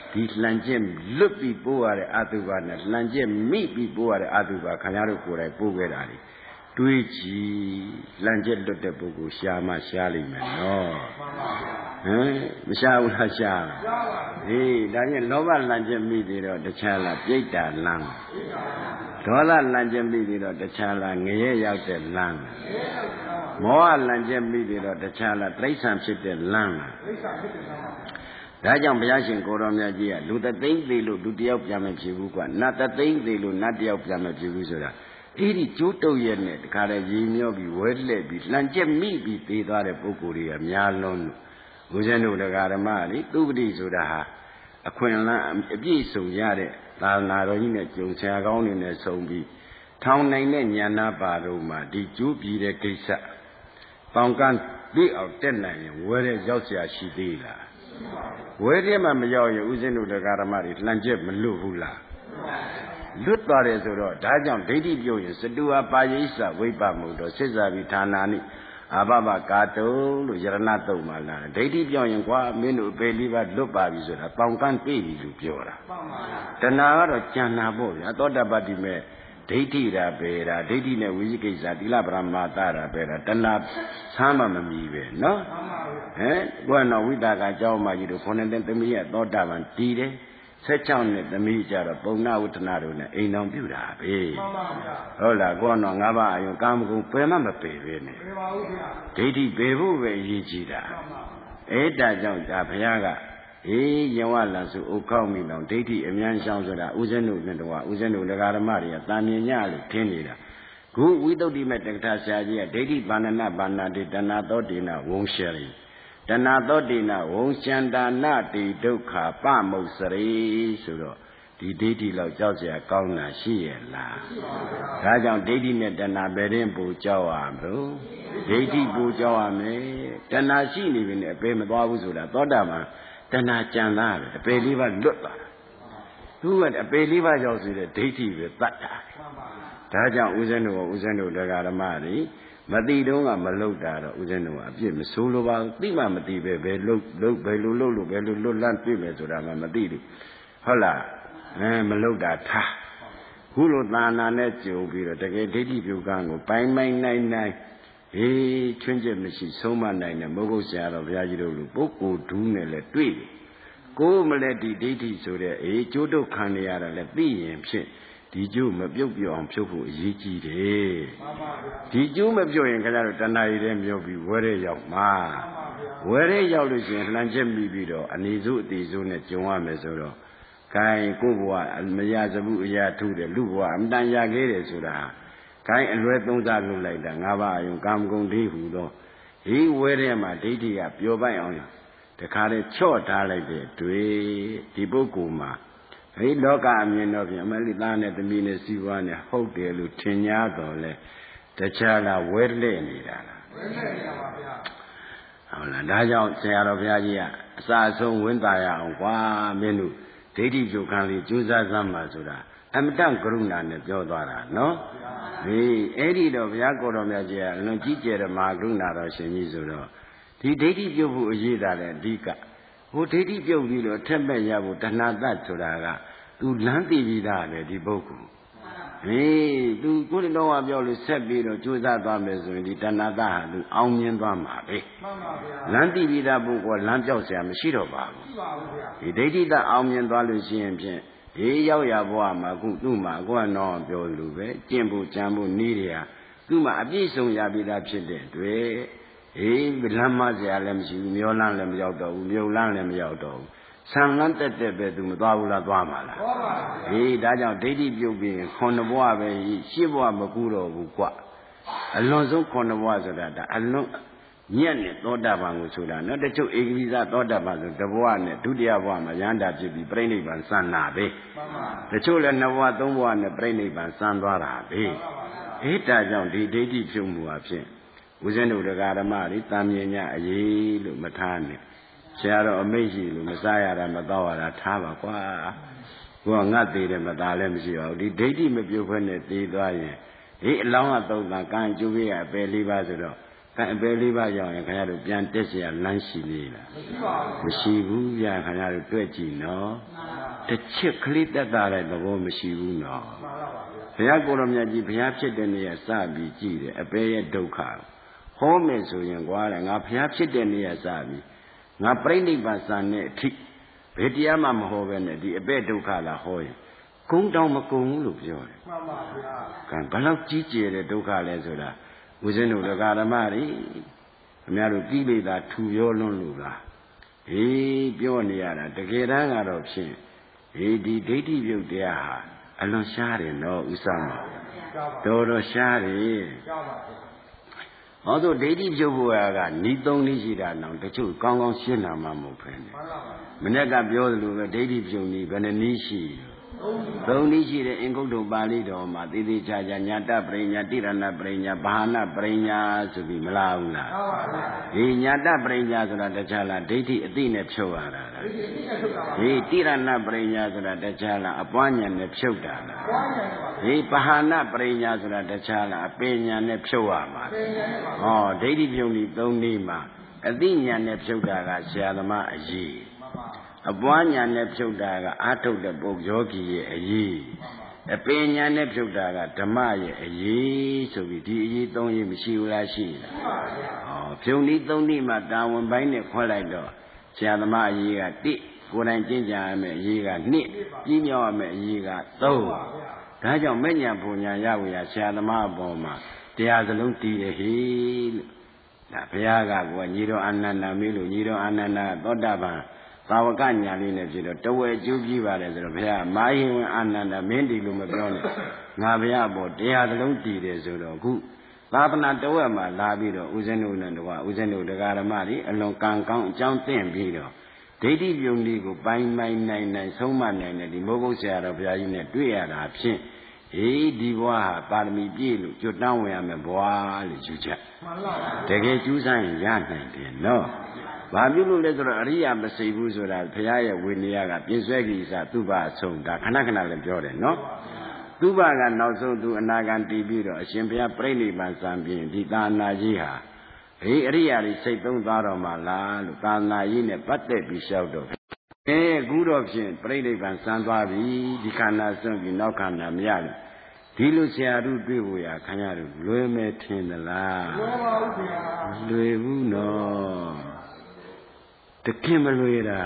ဒီလှန်ကျက်လွတ်ပြီးပို့ရတဲ့အတုပါနဲ့လှန်ကျက်မိပြီးပို့ရတဲ့အတုပါခင်ဗျားတို့ကိုယ်တိုင်ပို့ခဲ့တာလေတွေးကြည့်လှန်ကျက်လွတ်တဲ့ပုဂ္ဂိုလ်ရှားမှရှားလိမ့်မယ်နော်ဟမ်မရှားဘူးလားရှားဟေးဒါဖြင့်လောဘလှန်ကျက်မိသေးတော့တခြားလားပြိတ္တာလမ်းဒေါသလှန်ကျက်မိသေးတော့တခြားလားငရဲရောက်တဲ့လမ်းမောဟလှန်ကျက်မိသေးတော့တခြားလားတိရစ္ဆာန်ဖြစ်တဲ့လမ်းဒါကြောင့်ဘုရားရှင်ကိုတော်မြတ်ကြီးကလူသသိန်းသေးလို့လူတယောက်ပြန်မဖြစ်ဘူးကွာနတ်သသိန်းသေးလို့နတ်တယောက်ပြန်မဖြစ်ဘူးဆိုတာအဲ့ဒီကျိုးတုပ်ရဲ့နဲ့တခါတည်းရေမျောပြီးဝဲလှည့်ပြီးလှန်ကျက်မိပြီးသေးသွားတဲ့ပုဂ္ဂိုလ်တွေကများလုံးလို့ဘုရားတို့တရားဓမ္မလေသူပတိဆိုတာဟာအခွင့်အလမ်းအပြည့်စုံရတဲ့သာသနာတော်ကြီးနဲ့ကြုံဆရာကောင်းတွေနဲ့ဆုံပြီးထောင်နိုင်တဲ့ဉာဏ်နာပါတော့မှဒီကျိုးပြီးတဲ့ကိစ္စပေါင်ကန်းသိအောင်တက်နိုင်ရင်ဝဲတဲ့ရောက်เสียရှိသေးလားဝဲတဲ့မှမရောက်ရင်ဥစဉ်တို့တရားဓမ္မတွေလှန်ကျက်မလွတ်ဘူးလားလွတ်သွားတယ်ဆိုတော့ဒါကြောင့်ဒိဋ္ဌိပြုတ်ရင်စတုဟာပါရိစ္ဆဝိပ္ပမုတ်တော်စိစ္ဆာပိဌာနာနိအာဘဘကာတုလို့ယရဏတုတ်မှာလာဒိဋ္ဌိပြောင်းရင်ကွာမင်းတို့အပေလေးပါလွတ်ပါပြီဆိုတာပေါင်ကန်းပြေးပြီလို့ပြောတာတဏှာကတော့ကြံနာပေါ့ဗျာသောတပတ္တိမဲ့ဒိဋ္ဌိရာပဲတာဒိဋ္ဌိနဲ့ဝိသိကိစ္စသီလပရမတ္တရာပဲတာတဏှာဆမ်းမမမီပဲနော်ဟမ်ကိုယ်ကတော့ဝိတာကအကြောင်းမှကြီးတို့ခုနှစ်သမီးရဲ့သောတာပန်တည်တယ်16နှစ်သမီးကြတော့ပုံနာဝတ္တနာတို့နဲ့အိမ်တော်ပြုတာပဲဟုတ်လားကိုကတော့၅ပါးအယုံကာမဂုဏ်ပယ်မှမပယ်ပဲနဲ့ဒိဋ္ဌိပယ်ဖို့ပဲအရေးကြီးတာအဲ့ဒါကြောင့်ဒါဘုရားကအေးယဝလစုဥခောက်မိလောင်ဒိဋ္ဌိအမြန်ရှောင်းဆိုတာဥစဉ်တို့နဲ့တော့ဥစဉ်တို့ဒကာဓမ္မတွေကတာမြင်ညလို့ထင်နေတာခုဝိသုဒ္ဓိမဲ့တက္ကထာဆရာကြီးကဒိဋ္ဌိဘာဏနာဘာနာတိတဏသောတိနဝုံရှရိတဏသောတိနဝုံရှန္တာနတိဒုက္ခပမုတ်စရိဆိုတော့ဒီဒိဋ္ဌိလောက်ကြောက်เสียကောင်းတာရှိရဲ့လားဒါကြောင့်ဒိဋ္ဌိနဲ့တဏဘယ်ရင်ပူကြောက်ရမလို့ဒိဋ္ဌိပူကြောက်ရမယ်တဏရှိနေပြီနဲ့အပေမသွားဘူးဆိုတာသောတာပန်တဏကြံသားပဲအပေလေးပါလွတ်သွားတာသူကအပေလေးပါရောက်စီတဲ့ဒိဋ္ဌိပဲတတ်တာဒါကြောင့်ဥစဉ်တို့တရားဓမ္မတွေမတိတုံးကမလုတာတော့ဥစဉ်တို့ကအပြစ်မဆိုးလိုပါဘူးသိမှမသိပဲဘယ်လုဘယ်လိုလုလို့ဘယ်လိုလွတ်လန့်ပြည့်မယ်ဆိုတာမှမသိဘူးဟုတ်လားမလုတာထားခုလိုသာနာနဲ့ကြုံပြီးတော့တကယ်ဒိဋ္ဌိပြုကံကိုပိုင်နိုင်ဟေးချွင်းချက်မရှိဆုံးမနိုင်တဲ့မဟုတ်ဘူးဆရာတော်ဘုရားကြီးတို့လူပုဂ္ဂိုလ်ဒူးနဲ့လည်းတွေ့တယ်ကိုယ်မလဲဒီဒိဋ္ဌိဆိုတဲ့ကျိုးတုတ်ခံရတာလည်းသိရင်ဖြင့်ဒီကျိုးမပြုတ်ပြောင်းဖြုတ်ဖို့အရေးကြီးတယ်ဒီကျိုးမပြုတ်ရင်ခင်ဗျားတို့တဏှာရည်ထဲမျောပြီးဝဲရဲရောက်မှာဝဲရဲရောက်လို့ရှိရင်လှန်ချက်မိပြီးတော့အနေစိုးအသေးစိုးနဲ့ကြုံရမယ်ဆိုတော့ကိုင်ကိုဘဝမရစဘူးအရာထုတယ်လူဘဝအမတန်ရခဲ့တယ်ဆိုတာကိုင်အလွဲသုံးစားလုပ်လိုက်တာ၅ပါးအယုံကာမဂုဏ်ဒိဟူသောဒီဝဲထဲမှာဒိဋ္ဌိကပျော်ပိုက်အောင်တခါတည်းချော့ထားလိုက်တဲ့တွေ့ဒီပုဂ္ဂိုလ်မှာဒီလောကအမြင်တော့ဖြင့်အမလိသားနဲ့သမီးနဲ့စီးပွားနဲ့ဟုတ်တယ်လို့ထင်냐တော့လဲတခြားလားဝဲလှဲ့နေတာလားဝဲလှဲ့နေတာပါဗျာဟုတ်လားဒါကြောင့်ဆရာတော်ဘုရားကြီးကအစအဆုံးဝင်းတာရအောင်ကွာမင်းတို့ဒိဋ္ဌိကြုတ်ခံလေးကြိုးစားစမ်းပါဆိုတာအမတန်ကရုဏာနဲ့ပြောသွားတာနော်ဒီအဲ့ဒီတော့ဘုရားကိုယ်တော်မြတ်ကြီးကလွန်ကြီးကျယ်တဲ့မဟာကရုဏာတော်ရှင်ကြီးဆိုတော့ဒီဒိဋ္ဌိပြုတ်ဖို့အရေးတာလည်းအဓိကဟိုဒိဋ္ဌိပြုတ်ပြီးတော့ထက်မဲ့ရဖို့တဏှာတတ်ဆိုတာကသူလမ်းသိပြီးသားပဲဒီပုဂ္ဂိုလ်သူကိုယ်တော်ကပြောလို့ဆက်ပြီးတော့ကြိုးစားသွားမယ်ဆိုရင်ဒီတဏှာတဟာသူအောင်မြင်သွားမှာပဲမှန်ပါဗျာလမ်းသိပြီးသားပုဂ္ဂိုလ်လမ်းပြောက်เสียမရှိတော့ပါဘူးရှိပါဘူးဗျာဒီဒိဋ္ဌိတအောင်မြင်သွားလို့ရှိရင်ဖြင့်ဒီရောက်ရဘဝမှာခုသူ့မှာကိုယ်ကတော့ပြောလို့ပဲကျင့်ဖို့ကြံဖို့နည်းတွေဟာသူ့မှာအပြည့်စုံရပြီးသားဖြစ်တဲ့တွေ့လမ်းမเสียလည်းမရှိဘူးမျောလန်းလည်းမရောက်တော့ဘူးမြုပ်လန်းလည်းမရောက်တော့ဘူးဆံလန်းတက်ပဲသူမသွားဘူးလားသွားမှာလားသွားပါဘူးဒါကြောင့်ဒိဋ္ဌိပြုတ်ပြီး9ဘဝပဲ10ဘဝမကူတော့ဘူးကွအလွန်ဆုံး9ဘဝဆိုတာဒါအလွန်ညက်နဲ့သောတာပန်ကိုဆိုတာနော်တချို့ဧကပိသသောတာပန်ဆိုတဘဝနဲ့ဒုတိယဘဝမှာရဟန္တာဖြစ်ပြီးပြိဋိဘံစံနာပဲတချို့လည်း2ဘဝ3ဘဝနဲ့ပြိဋိဘံစံသွားတာပဲဒါကြောင့်ဒီဒိဋ္ဌိပြုတ်မှုအဖြစ်ဦးဇင်းတို့တရားဓမ္မတွေတာမြင်ညအရေးလို့မထားနဲ့ဆရာတော်အမိန့်ရှိလို့မစားရတာမတော့ရတာထားပါကွာကိုကငတ်သေးတယ်မသားလည်းမရှိပါဘူးဒီဒိဋ္ဌိမပြုတ်ခွင့်နဲ့သေးသွားရင်အလောင်းကသုံးတာကံကျိုးရအပယ်လေးပါဆိုတော့ကအပေလေးပါးရောက်ရင်ခင်ဗျားတို့ပြန်တက်เสียလမ်းရှိသေးလားမရှိဘူးဗျာခင်ဗျားတို့တွေ့ကြည့်နော်တစ်ချက်ကလေးတက်တာတဲ့သဘောမရှိဘူးနော်ဘုရားကိုယ်တော်မြတ်ကြီးဘုရားဖြစ်တဲ့နေရာစပြီးကြည့်တယ်အပေရဲ့ဒုက္ခဟောမယ်ဆိုရင်ကွာလေငါဘုရားဖြစ်တဲ့နေရာစပြီးငါပြိဋိဘံစံတဲ့အထိဘယ်တရားမှမဟောပဲနဲ့ဒီအပေဒုက္ခလာဟောရင်ကုန်းတောင်မကုန်းဘူးလို့ပြောတယ်မှန်ပါဗျာကံဘယ်လောက်ကြီးကျယ်တဲ့ဒုက္ခလဲဆိုတာဦးဇင်းတို့ဓမ္မတွေအများတို့ကိလေသာထူပြောလွန်းလို့လားဟေးပြောနေရတာတကယ်တမ်းကတော့ဖြင့်ဟေးဒီဒိဋ္ဌိပြုတ်တရားဟာအလွန်ရှားတယ်နော်ဥစ္စာမတော်တော်ရှားတယ်ဟောဆိုဒိဋ္ဌိပြုတ်ဖို့ကဤသုံးနည်းရှိတာတော့တချို့ကောင်းကောင်းရှင်းနာမှမဟုတ်ဖ ೇನೆ မနေ့ကပြောသလိုပဲဒိဋ္ဌိပြုတ်နည်းဘယ်နှနည်းရှိသုံးနည်းရှိတဲ့အင်္ဂုတ္တပါဠိတော်မှာသေသေးချာချာညာတပရိညာတိရဏပရိညာဘာဟနာပရိညာဆိုပြီးမလားဘူးလားဒီညာတပရိညာဆိုတာတခြားလားဒိဋ္ဌိအသိနဲ့ဖြုတ်ရတာလားဒီတိရဏပရိညာဆိုတာတခြားလားအပွားဉာဏ်နဲ့ဖြုတ်တာလားဒီဘာဟနာပရိညာဆိုတာတခြားလားအပညာနဲ့ဖြုတ်ရမှာဟောဒိဋ္ဌိပြုတ်နည်းသုံးနည်းမှာအသိဉာဏ်နဲ့ဖြုတ်တာကဆရာသမားအရေးအပွားညာနဲ့ဖြုတ်တာကအာထုတ်တဲ့ပုဂ္ဂယောဂီရဲ့အရေးအပညာနဲ့ဖြုတ်တာကဓမ္မရဲ့အရေးဆိုပြီးဒီအရေးသုံးရေးမရှိဘူးလားရှိလားဟောဖြုံနည်းသုံးနည်းမှာတာဝန်ပိုင်းနဲ့ခွဲလိုက်တော့ဆရာသမားအရေးက1ကိုယ်တိုင်ကျင့်ကြရမယ်အရေးက2ပြီးမြောက်ရမယ်အရေးက3ဒါကြောင့်မဲ့ညာပူညာရဝေရဆရာသမားအပေါ်မှာတရားစလုံးတည်တယ်ဟိလို့ဒါဘုရားကကိုညီတော်အာနန္ဒာမေးလို့ညီတော်အာနန္ဒာသောတာပန်သာဝကညာလေးနဲ့ဖြစ်တော့တဝဲကျိုးပြီးပါတယ်ဆိုတော့ဘုရားမာဟိဝံအာနန္ဒမင်းတီလို့မပြောနဲ့ငါဘုရားပေါ်တရားသလုံးတည်တယ်ဆိုတော့အခုသာသနာတဝက်မှာလာပြီးတော့ဦးဇင်းတို့နဲ့တကွာဦးဇင်းတို့တရားဓမ္မတွေအလွန်ကံကောင်းအကြောင်းသင်ပြီးတော့ဒိဋ္ဌိပြုံလေးကိုပိုင်နိုင်ဆုံးမနိုင်တဲ့ဒီမိုးကုတ်ဆရာတော်ဘုရားကြီးနဲ့တွေ့ရတာဖြင့်ဟေးဒီဘဝဟာပါရမီပြည့်လို့ကျွတ်တောင်းဝင်ရမယ်ဘဝလို့ယူချက်မှန်ပါပါတကယ်ကျူးဆိုင်ရနိုင်တယ်နော်ဘာပြုလို့လဲဆိုတော့အရိယာမစိတ်ဘူးဆိုတာဘုရားရဲ့ဝိနည်းကပြည့်စွဲကိစ္စသူ့ဘာအဆုံးဒါခဏခဏလည်းပြောတယ်နော်သူ့ဘာကနောက်ဆုံးသူအနာဂံတည်ပြီးတော့အရှင်ဘုရားပြိဋိဘံစံပြင်ဒီသာနာကြီးဟာဘေးအရိယာတွေစိတ်သုံးသွားတော်မှာလားလို့သာနာကြီးနဲ့ပတ်သက်ပြီးလျှောက်တော့အခုတော့ဖြင့်ပြိဋိဘံစံသွားပြီဒီခန္ဓာစွန့်ပြီးနောက်ခန္ဓာမရလို့ဒီလိုဆရာတို့တွေ့ဖို့ရခင်ဗျားတို့လွယ်မဲ့ထင်သလားလွယ်ပါဘူးဗျာလွယ်ဘူးနော်တခင်မလွေတာ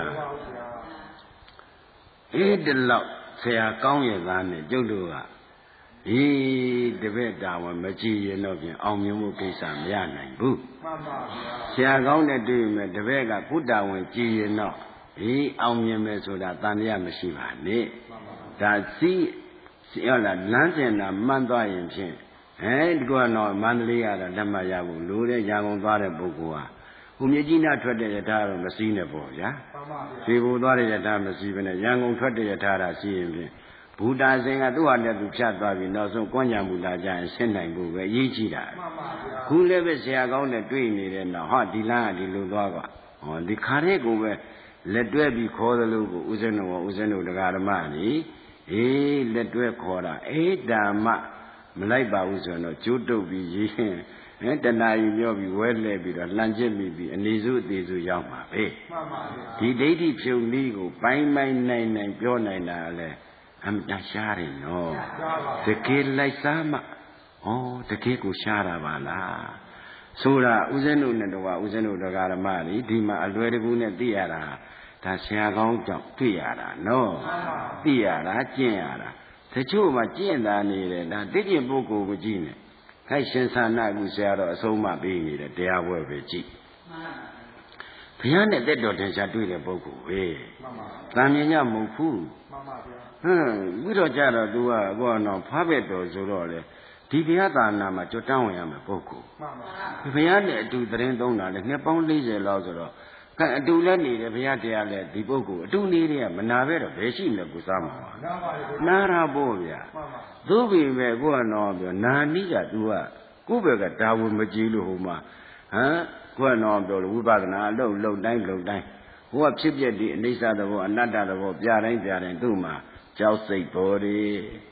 ဒီလောက်ဆရာကောင်းရဲ့သားနဲ့ကျုပ်တို့ကဒီတပည့်တာဝန်မကြည်ရင်တော့ဖြင့်အောင်မြင်မှုကိစ္စမရနိုင်ဘူးမှန်ပါဗျာဆရာကောင်းနဲ့တွေ့မယ်တပည့်ကကုတာဝန်ကြည်ရင်တော့ဒီအောင်မြင်မယ်ဆိုတာတန်တရားမရှိပါနဲ့ဒါစီဟုတ်လားလမ်းကျင်တာမှန်းသွားရင်ဖြင့်ဒီကတော့မန္တလေးကတော့လက်မှတ်ရဖို့လိုတဲ့ရန်ကုန်သွားတဲ့ပုဂ္ဂိုလ်ဟာဟိုမြကြီးနားထွက်တဲ့ယထာတော့မစည်းနဲ့ပေါ့ဗျာဈေဘိုသွားတဲ့ယထာမစည်းဘဲနဲ့ရန်ကုန်ထွက်တဲ့ယထာတာစီးရင်ဖြင့်ဘူတာစင်ကသူ့ဟာနဲ့သူဖြတ်သွားပြီးနောက်ဆုံးကွမ်းညာဘူတာကြရင်ရှင်းနိုင်ဖို့ပဲအရေးကြီးတာခုလည်းပဲဆရာကောင်းနဲ့တွေ့နေတဲ့တော့ဟာဒီလမ်းကဒီလိုသွားကဟောဒီခါတဲ့ကိုပဲလက်တွဲပြီးခေါ်သလိုကိုဦးဇင်းတို့တရားဓမ္မကြီးလက်တွဲခေါ်တာဒါမှမလိုက်ပါဘူးဆိုတော့ကျိုးတုပ်ပြီးရေးတဏှာကြီးပြောပြီးဝဲလှဲပြီးတော့လှန်ကျစ်မိပြီးအနေစုအသေးစုရောက်မှာပဲမှန်ပါဗျာဒီဒိဋ္ဌိဖြုံနည်းကိုပိုင်းနိုင်ပြောနိုင်တာလဲအမှန်ရှားတယ်နော်တကယ်လိုက်စားမှတကယ်ကိုရှားတာပါလားဆိုတာဦးဇင်းတို့နဲ့တော့ဦးဇင်းတို့တရားဓမ္မတွေဒီမှာအလွယ်တကူနဲ့သိရတာဒါဆရာကောင်းကြောင့်တွေ့ရတာနော်သိရတာကျင့်ရတာတချို့မှကျင့်တာနေတယ်ဒါတိကျင့်ပုဂ္ဂိုလ်ကိုကြည့်နေခိုက်ရှင်သာနာကူဆရာတော်အဆုံးမပေးနေတယ်တရားပွဲပဲကြည့်ဘုရားနဲ့တက်တော်တင်ရှားတွေ့တဲ့ပုဂ္ဂိုလ်ပဲတန်မြင်ညမဟုတ်ဘူးပြီးတော့ကြတော့ तू ကကိုကတော့ဖားဘက်တော်ဆိုတော့လေဒီဘုရားသာနာမှာကြွတန်းဝင်ရမယ်ပုဂ္ဂိုလ်ဘုရားနဲ့အတူသတင်းသုံးတာလေနှစ်ပေါင်း40လောက်ဆိုတော့အတူလည်းနေတယ်ဘုရားတရားလည်းဒီပုဂ္ဂိုလ်အတူနေတယ်မနာပဲတော့ဘယ်ရှိမလဲကိုစားမှာနာတာပေါ့ဗျာသို့ပေမဲ့ကိုကတော့ပြောနာနိက तू ကကိုယ့်ဘက်ကဒါဝင်မကြည့်လို့ဟိုမှာကိုကတော့ပြောလို့ဝိပဿနာအလုပ်တိုင်းဟိုကဖြစ်ပြဒီအနိစ္စသဘောအနတ္တသဘောပြတိုင်းသူ့မှာကြောက်စိတ်ပေါ်တယ်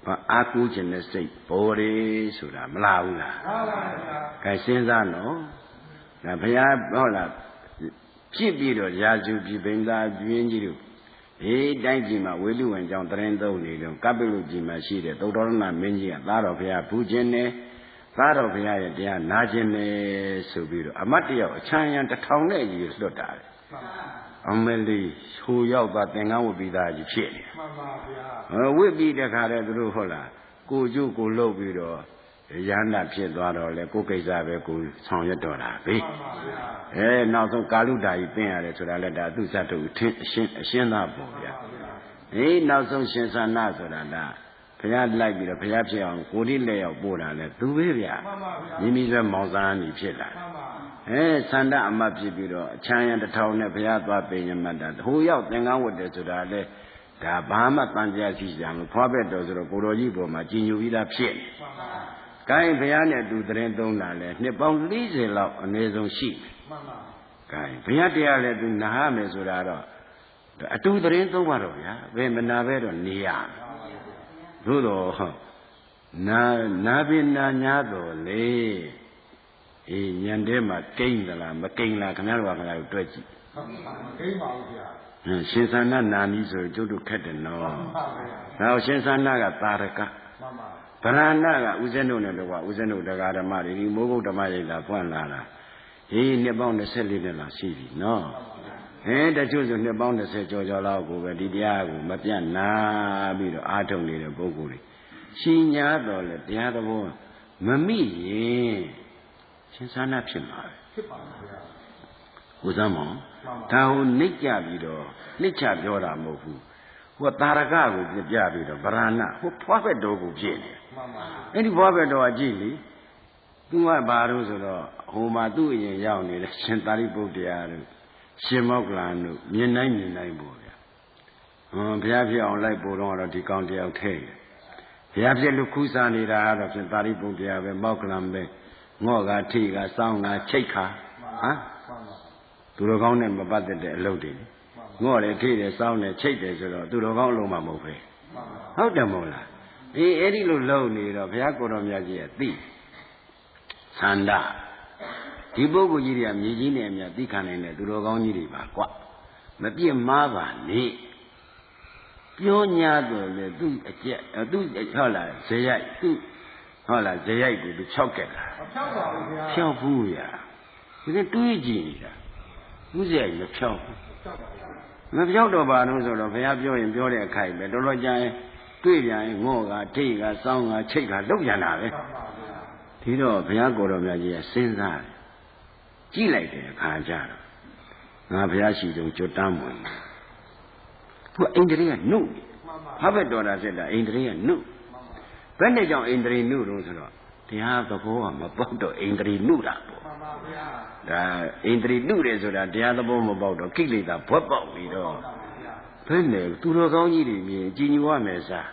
အားကိုးခြင်းနဲ့စိတ်ပေါ်တယ်ဆိုတာမလားဘူးလားမှန်ပါဗျာကဲစဉ်းစားနော်ဒါဘုရားဟုတ်လားဖြစ်ပြီးတော့ရာဇူပြည်ပိန်သာပြင်းကြီးတို့တိုင်းပြည်မှာဝေလူဝင်ကြောင့်တရင်သုံးနေတော့ကပ္ပလူပြည်မှာရှိတဲ့သုတ္တရဏမင်းကြီးကသားတော်ဘုရားဖူးခြင်းနဲ့သားတော်ဘုရားရဲ့တရားနာခြင်းနဲ့ဆိုပြီးတော့အမတ်တယောက်အချမ်းရံ1000နဲ့ကြီးလွတ်တာလေအမလီဟိုရောက်သွားသင်္ကန်းဝတ်ပြီးသားကြီးဖြစ်နေမှန်ပါဗျာဝတ်ပြီးတခါတည်းသူတို့ဟုတ်လားကိုကျုပ်ကိုလှုပ်ပြီးတော့ရဟန္တာဖြစ်သွားတော့လေကိုကိစ္စပဲကိုဆောင်ရွက်တော့တာပဲနောက်ဆုံးကာလုဒာကြီးသင်ရတယ်ဆိုတာလည်းဒါသူစတုအရှင်းသားပေါ့ဗျာနောက်ဆုံးရှင်သနာဆိုတာဒါဘုရားလိုက်ပြီးတော့ဘုရားဖြစ်အောင်ကိုတိလက်ရောက်ပို့တာလေသူပဲဗျာမိမိလည်းမောင်စားနေဖြစ်လာဆန္ဒအမတ်ဖြစ်ပြီးတော့အချမ်းရ1000နဲ့ဘုရားသွားပင်ရမတ်တာဟိုရောက်သင်္ကန်းဝတ်တယ်ဆိုတာလေဒါဘာမှတန်ကြရှိကြလို့ဖွားဘက်တော်ဆိုတော့ကိုတော်ကြီးပေါ်မှာကြည်ညိုပြီးသားဖြစ်နေ။ကိုင်းဘုရားနဲ့အတူတရင်သုံးတာလဲနှစ်ပေါင်း40လောက်အနည်းဆုံးရှိတယ်။မှန်ပါ။ကိုင်းဘုရားတရားလည်းသူနားမယ်ဆိုတာတော့အတူတရင်သုံးပါတော့ဗျာ။ဘယ်မနာပဲတော့နေရ။သို့တော့နာပင်နာညာတော်လေညံထဲမှာကိန်းသလားမကိန်းလားခင်ဗျားတို့ကခင်ဗျားတို့တွက်ကြည့်။ဟုတ်ပါဘူးကိန်းပါဘူးဗျာ။ရှင်သန္နနာမီဆိုကျုပ်တို့ခက်တယ်နော်။နောက်ရှင်သန္နကသာရကမှန်ပါဗရဏကဥဇင်းတို့နဲ့တော့ဥဇင်းတို့တရားဓမ္မတွေဒီမိုးကုတ်ဓမ္မရိပ်သာဖွင့်လာတာနှစ်ပေါင်း24နှစ်လောက်ရှိပြီနော်တချို့ဆိုနှစ်ပေါင်း20ကျော်လောက်ကိုပဲဒီတရားကိုမပြတ်နာပြီးတော့အားထုတ်နေတဲ့ပုဂ္ဂိုလ်တွေရှင်ညာတော်လေတရားသဘောမမိရင်ရှင်သန္နဖြစ်မှာဖြစ်ပါဘူးဗျာဥဇမ်းမောင်ဒါဟိုနှိမ့်ကြပြီးတော့နှိမ့်ချပြောတာမဟုတ်ဘူးဟိုတာရကကိုပြပြီးတော့ဗရဏဟိုဖွားဘက်တော်ကိုဖြစ်နေမှန်ပါအဲ့ဒီဖွားဘက်တော်ကကြည့်လေသူကဘာလို့ဆိုတော့ဟိုမှာသူ့အရင်ရောက်နေတဲ့ရှင်သာရိပုတ္တရာတို့ရှင်မောက္ကလန်တို့မြင်နိုင်ပေါ့ဗျာဘုရားဖြစ်အောင်လိုက်ပို့တော့ဒီကောင်တယောက်ထဲဘုရားဖြစ်လို့ခူးစားနေတာကတော့ရှင်သာရိပုတ္တရာပဲမောက္ကလန်ပဲငော့ကထိကစောင်းကချိတ်ခါသူတော်ကောင်းနဲ့မပတ်သက်တဲ့အလုပ်တွေငော့တယ်ထိတယ်စောင်းတယ်ချိတ်တယ်ဆိုတော့သူတော်ကောင်းအလုံးမှမဟုတ်ပဲဟုတ်တယ်မဟုတ်လားအဲ့ဒီလိုလုပ်နေတော့ဘုရားကိုယ်တော်မြတ်ကြီးကသိသန္တာဒီပုဂ္ဂိုလ်ကြီးတွေကမြေကြီးနဲ့အမြတ်သိခံနိုင်တဲ့သူတော်ကောင်းကြီးတွေပါကွမပြစ်မှားပါနဲ့ပြောညာတော့လေသူ့အကျက်သူ့ဟုတ်လားဇေယိုက်သူ့ဟုတ်လားဇေယိုက်ကိုသူဖြောက်ခဲ့တာဖြောက်ပါဘူးဗျာဖြောက်ဘူးဗျာဒီတွေးကြည့်နေတာသူ့ဇေယိုက်မဖြောက်ဘူးမပြောက်တော့ပါလို့ဆိုတော့ဘုရားပြောရင်ပြောတဲ့အခိုက်ပဲတော်တော်ကြာရင်တွေ့ပြန်ရင်ငေါ့ကထိတ်ကစောင်းကချိတ်ကလောက်ပြန်တာပဲဒီတော့ဘုရားကိုယ်တော်မြတ်ကြီးကစဉ်းစားတယ်ကြည့်လိုက်တဲ့အခါကျတော့ငါဘုရားရှိတုံကြွတမ်းဝင်သူအိန္ဒြေကနှုတ်ဟာဘက်တော်တာဖြစ်တာအိန္ဒြေကနှုတ်ဘယ်နဲ့ကြောင့်အိန္ဒြေနှုတ်တော့ဆိုတော့တရားသဘောကမပေါက်တော့အိန္ဒြေနှုတ်တာပေါ့မှန်ပါဗျာဒါအိန္ဒြေနှုတ်တယ်ဆိုတာတရားသဘောမပေါက်တော့ကိလေသာဘွက်ပေါက်ပြီးတော့ဘယ်နဲ့သူတော်ကောင်းကြီးတွေမြင်ကြည်ညိုရမယ်စား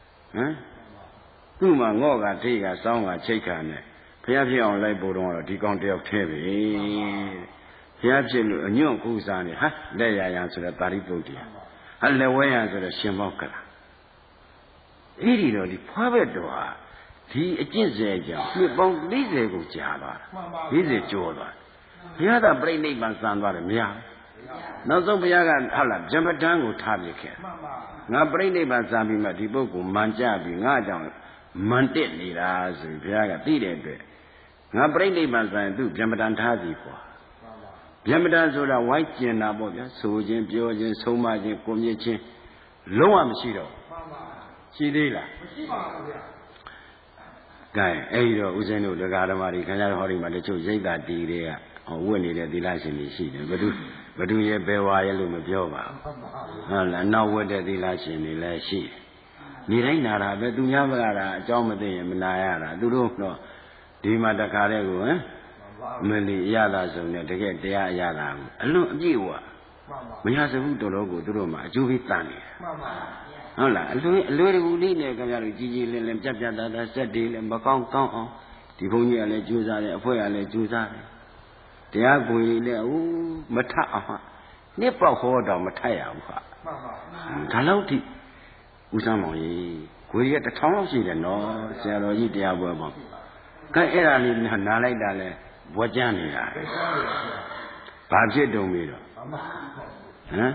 သူ့မှာငော့ကထိတ်ကစောင်းကချိတ်ခါနဲ့ဘုရားဖြစ်အောင်လိုက်ပို့တော့ဒီကောင်တယောက်ထဲပဲဘုရားဖြစ်လို့အညွန့်ကူစားနေဟာလက်ရရဆိုတဲ့သာရိပုတ္တရာဟာလက်ဝဲရဆိုတဲ့ရှင်မောက္ကလအဲ့ဒီတော့ဒီဖွားဘက်တော်ဟာဒီအကျင့်စေကြောင့်နှစ်ပေါင်း40ကိုကြာသွားတာ40ကျော်သွားဘုရားကပြိဋိဘံစံသွားတယ်မရနောက်ဆုံးဘုရားကဟုတ်လားဂျမတန်းကိုထားပြခဲ့ငါပြိဋိဘံစံပြီးမှဒီပုဂ္ဂိုလ်မန်ကြပြီးငါကြောင့်မန်တက်နေတာဆိုပြီးဘုရားကသိတဲ့အတွက်ငါပြိဋိဘံစံသူဂျမတန်းထားစီကွာဂျမတန်းဆိုတာဝိုင်းကျင်တာပေါ့ဗျာဆိုခြင်းပြောခြင်းဆုံးမခြင်းကိုမြင့်ခြင်းလုံးဝမရှိတော့ရှိသေးလားမရှိပါဘူးဗျာကဲအဲ့ဒီတော့ဦးဇင်းတို့တရားဓမ္မတွေခင်ဗျားတို့ဟောဒီမှာတချို့ရိတ်တာတီတွေကဝတ်နေတဲ့သီလရှင်တွေရှိတယ်ဘသူရဲ့ဘယ်ဝါရဲ့လို့မပြောပါဘူးဟုတ်လားနောက်ဝတ်တဲ့သီလရှင်တွေလည်းရှိတယ်နေတိုင်းနာတာပဲသူများဘက်ကတာအကြောင်းမသိရင်မနာရတာသူတို့တော့ဒီမှာတခါတည်းကိုမလီအရသာဆုံးနဲ့တကယ်တရားအရသာကိုအလွန်အပြည့်ဝမရစဘူးတော်တော်ကိုသူတို့မှာအကျိုးပေးတန်နေတာဟုတ်လားအလွယ်တကူလေးနဲ့ခင်ဗျားတို့ကြီးကြီးလင်းလင်းပြတ်ပြတ်သားသားစက်တွေလည်းမကောင်းကောင်းအောင်ဒီဘုန်းကြီးကလည်းကြိုးစားတယ်အဖွဲ့ကလည်းကြိုးစားတယ်တရားကိုကြီးလည်းမထအောင်နှစ်ပေါက်ဟောတော့မထရဘူးဟာဒါလောက်ထိဦးစမ်းမောင်ကြီးကိုကိုကြီးက1000လောက်ရှိတယ်နော်ဆရာတော်ကြီးတရားပွဲပေါ့ကဲအဲ့ဒါလေးနားလိုက်တာလဲဘွယ်ကြမ်းနေတာဘာဖြစ်တုံပြီးတော့ဟမ်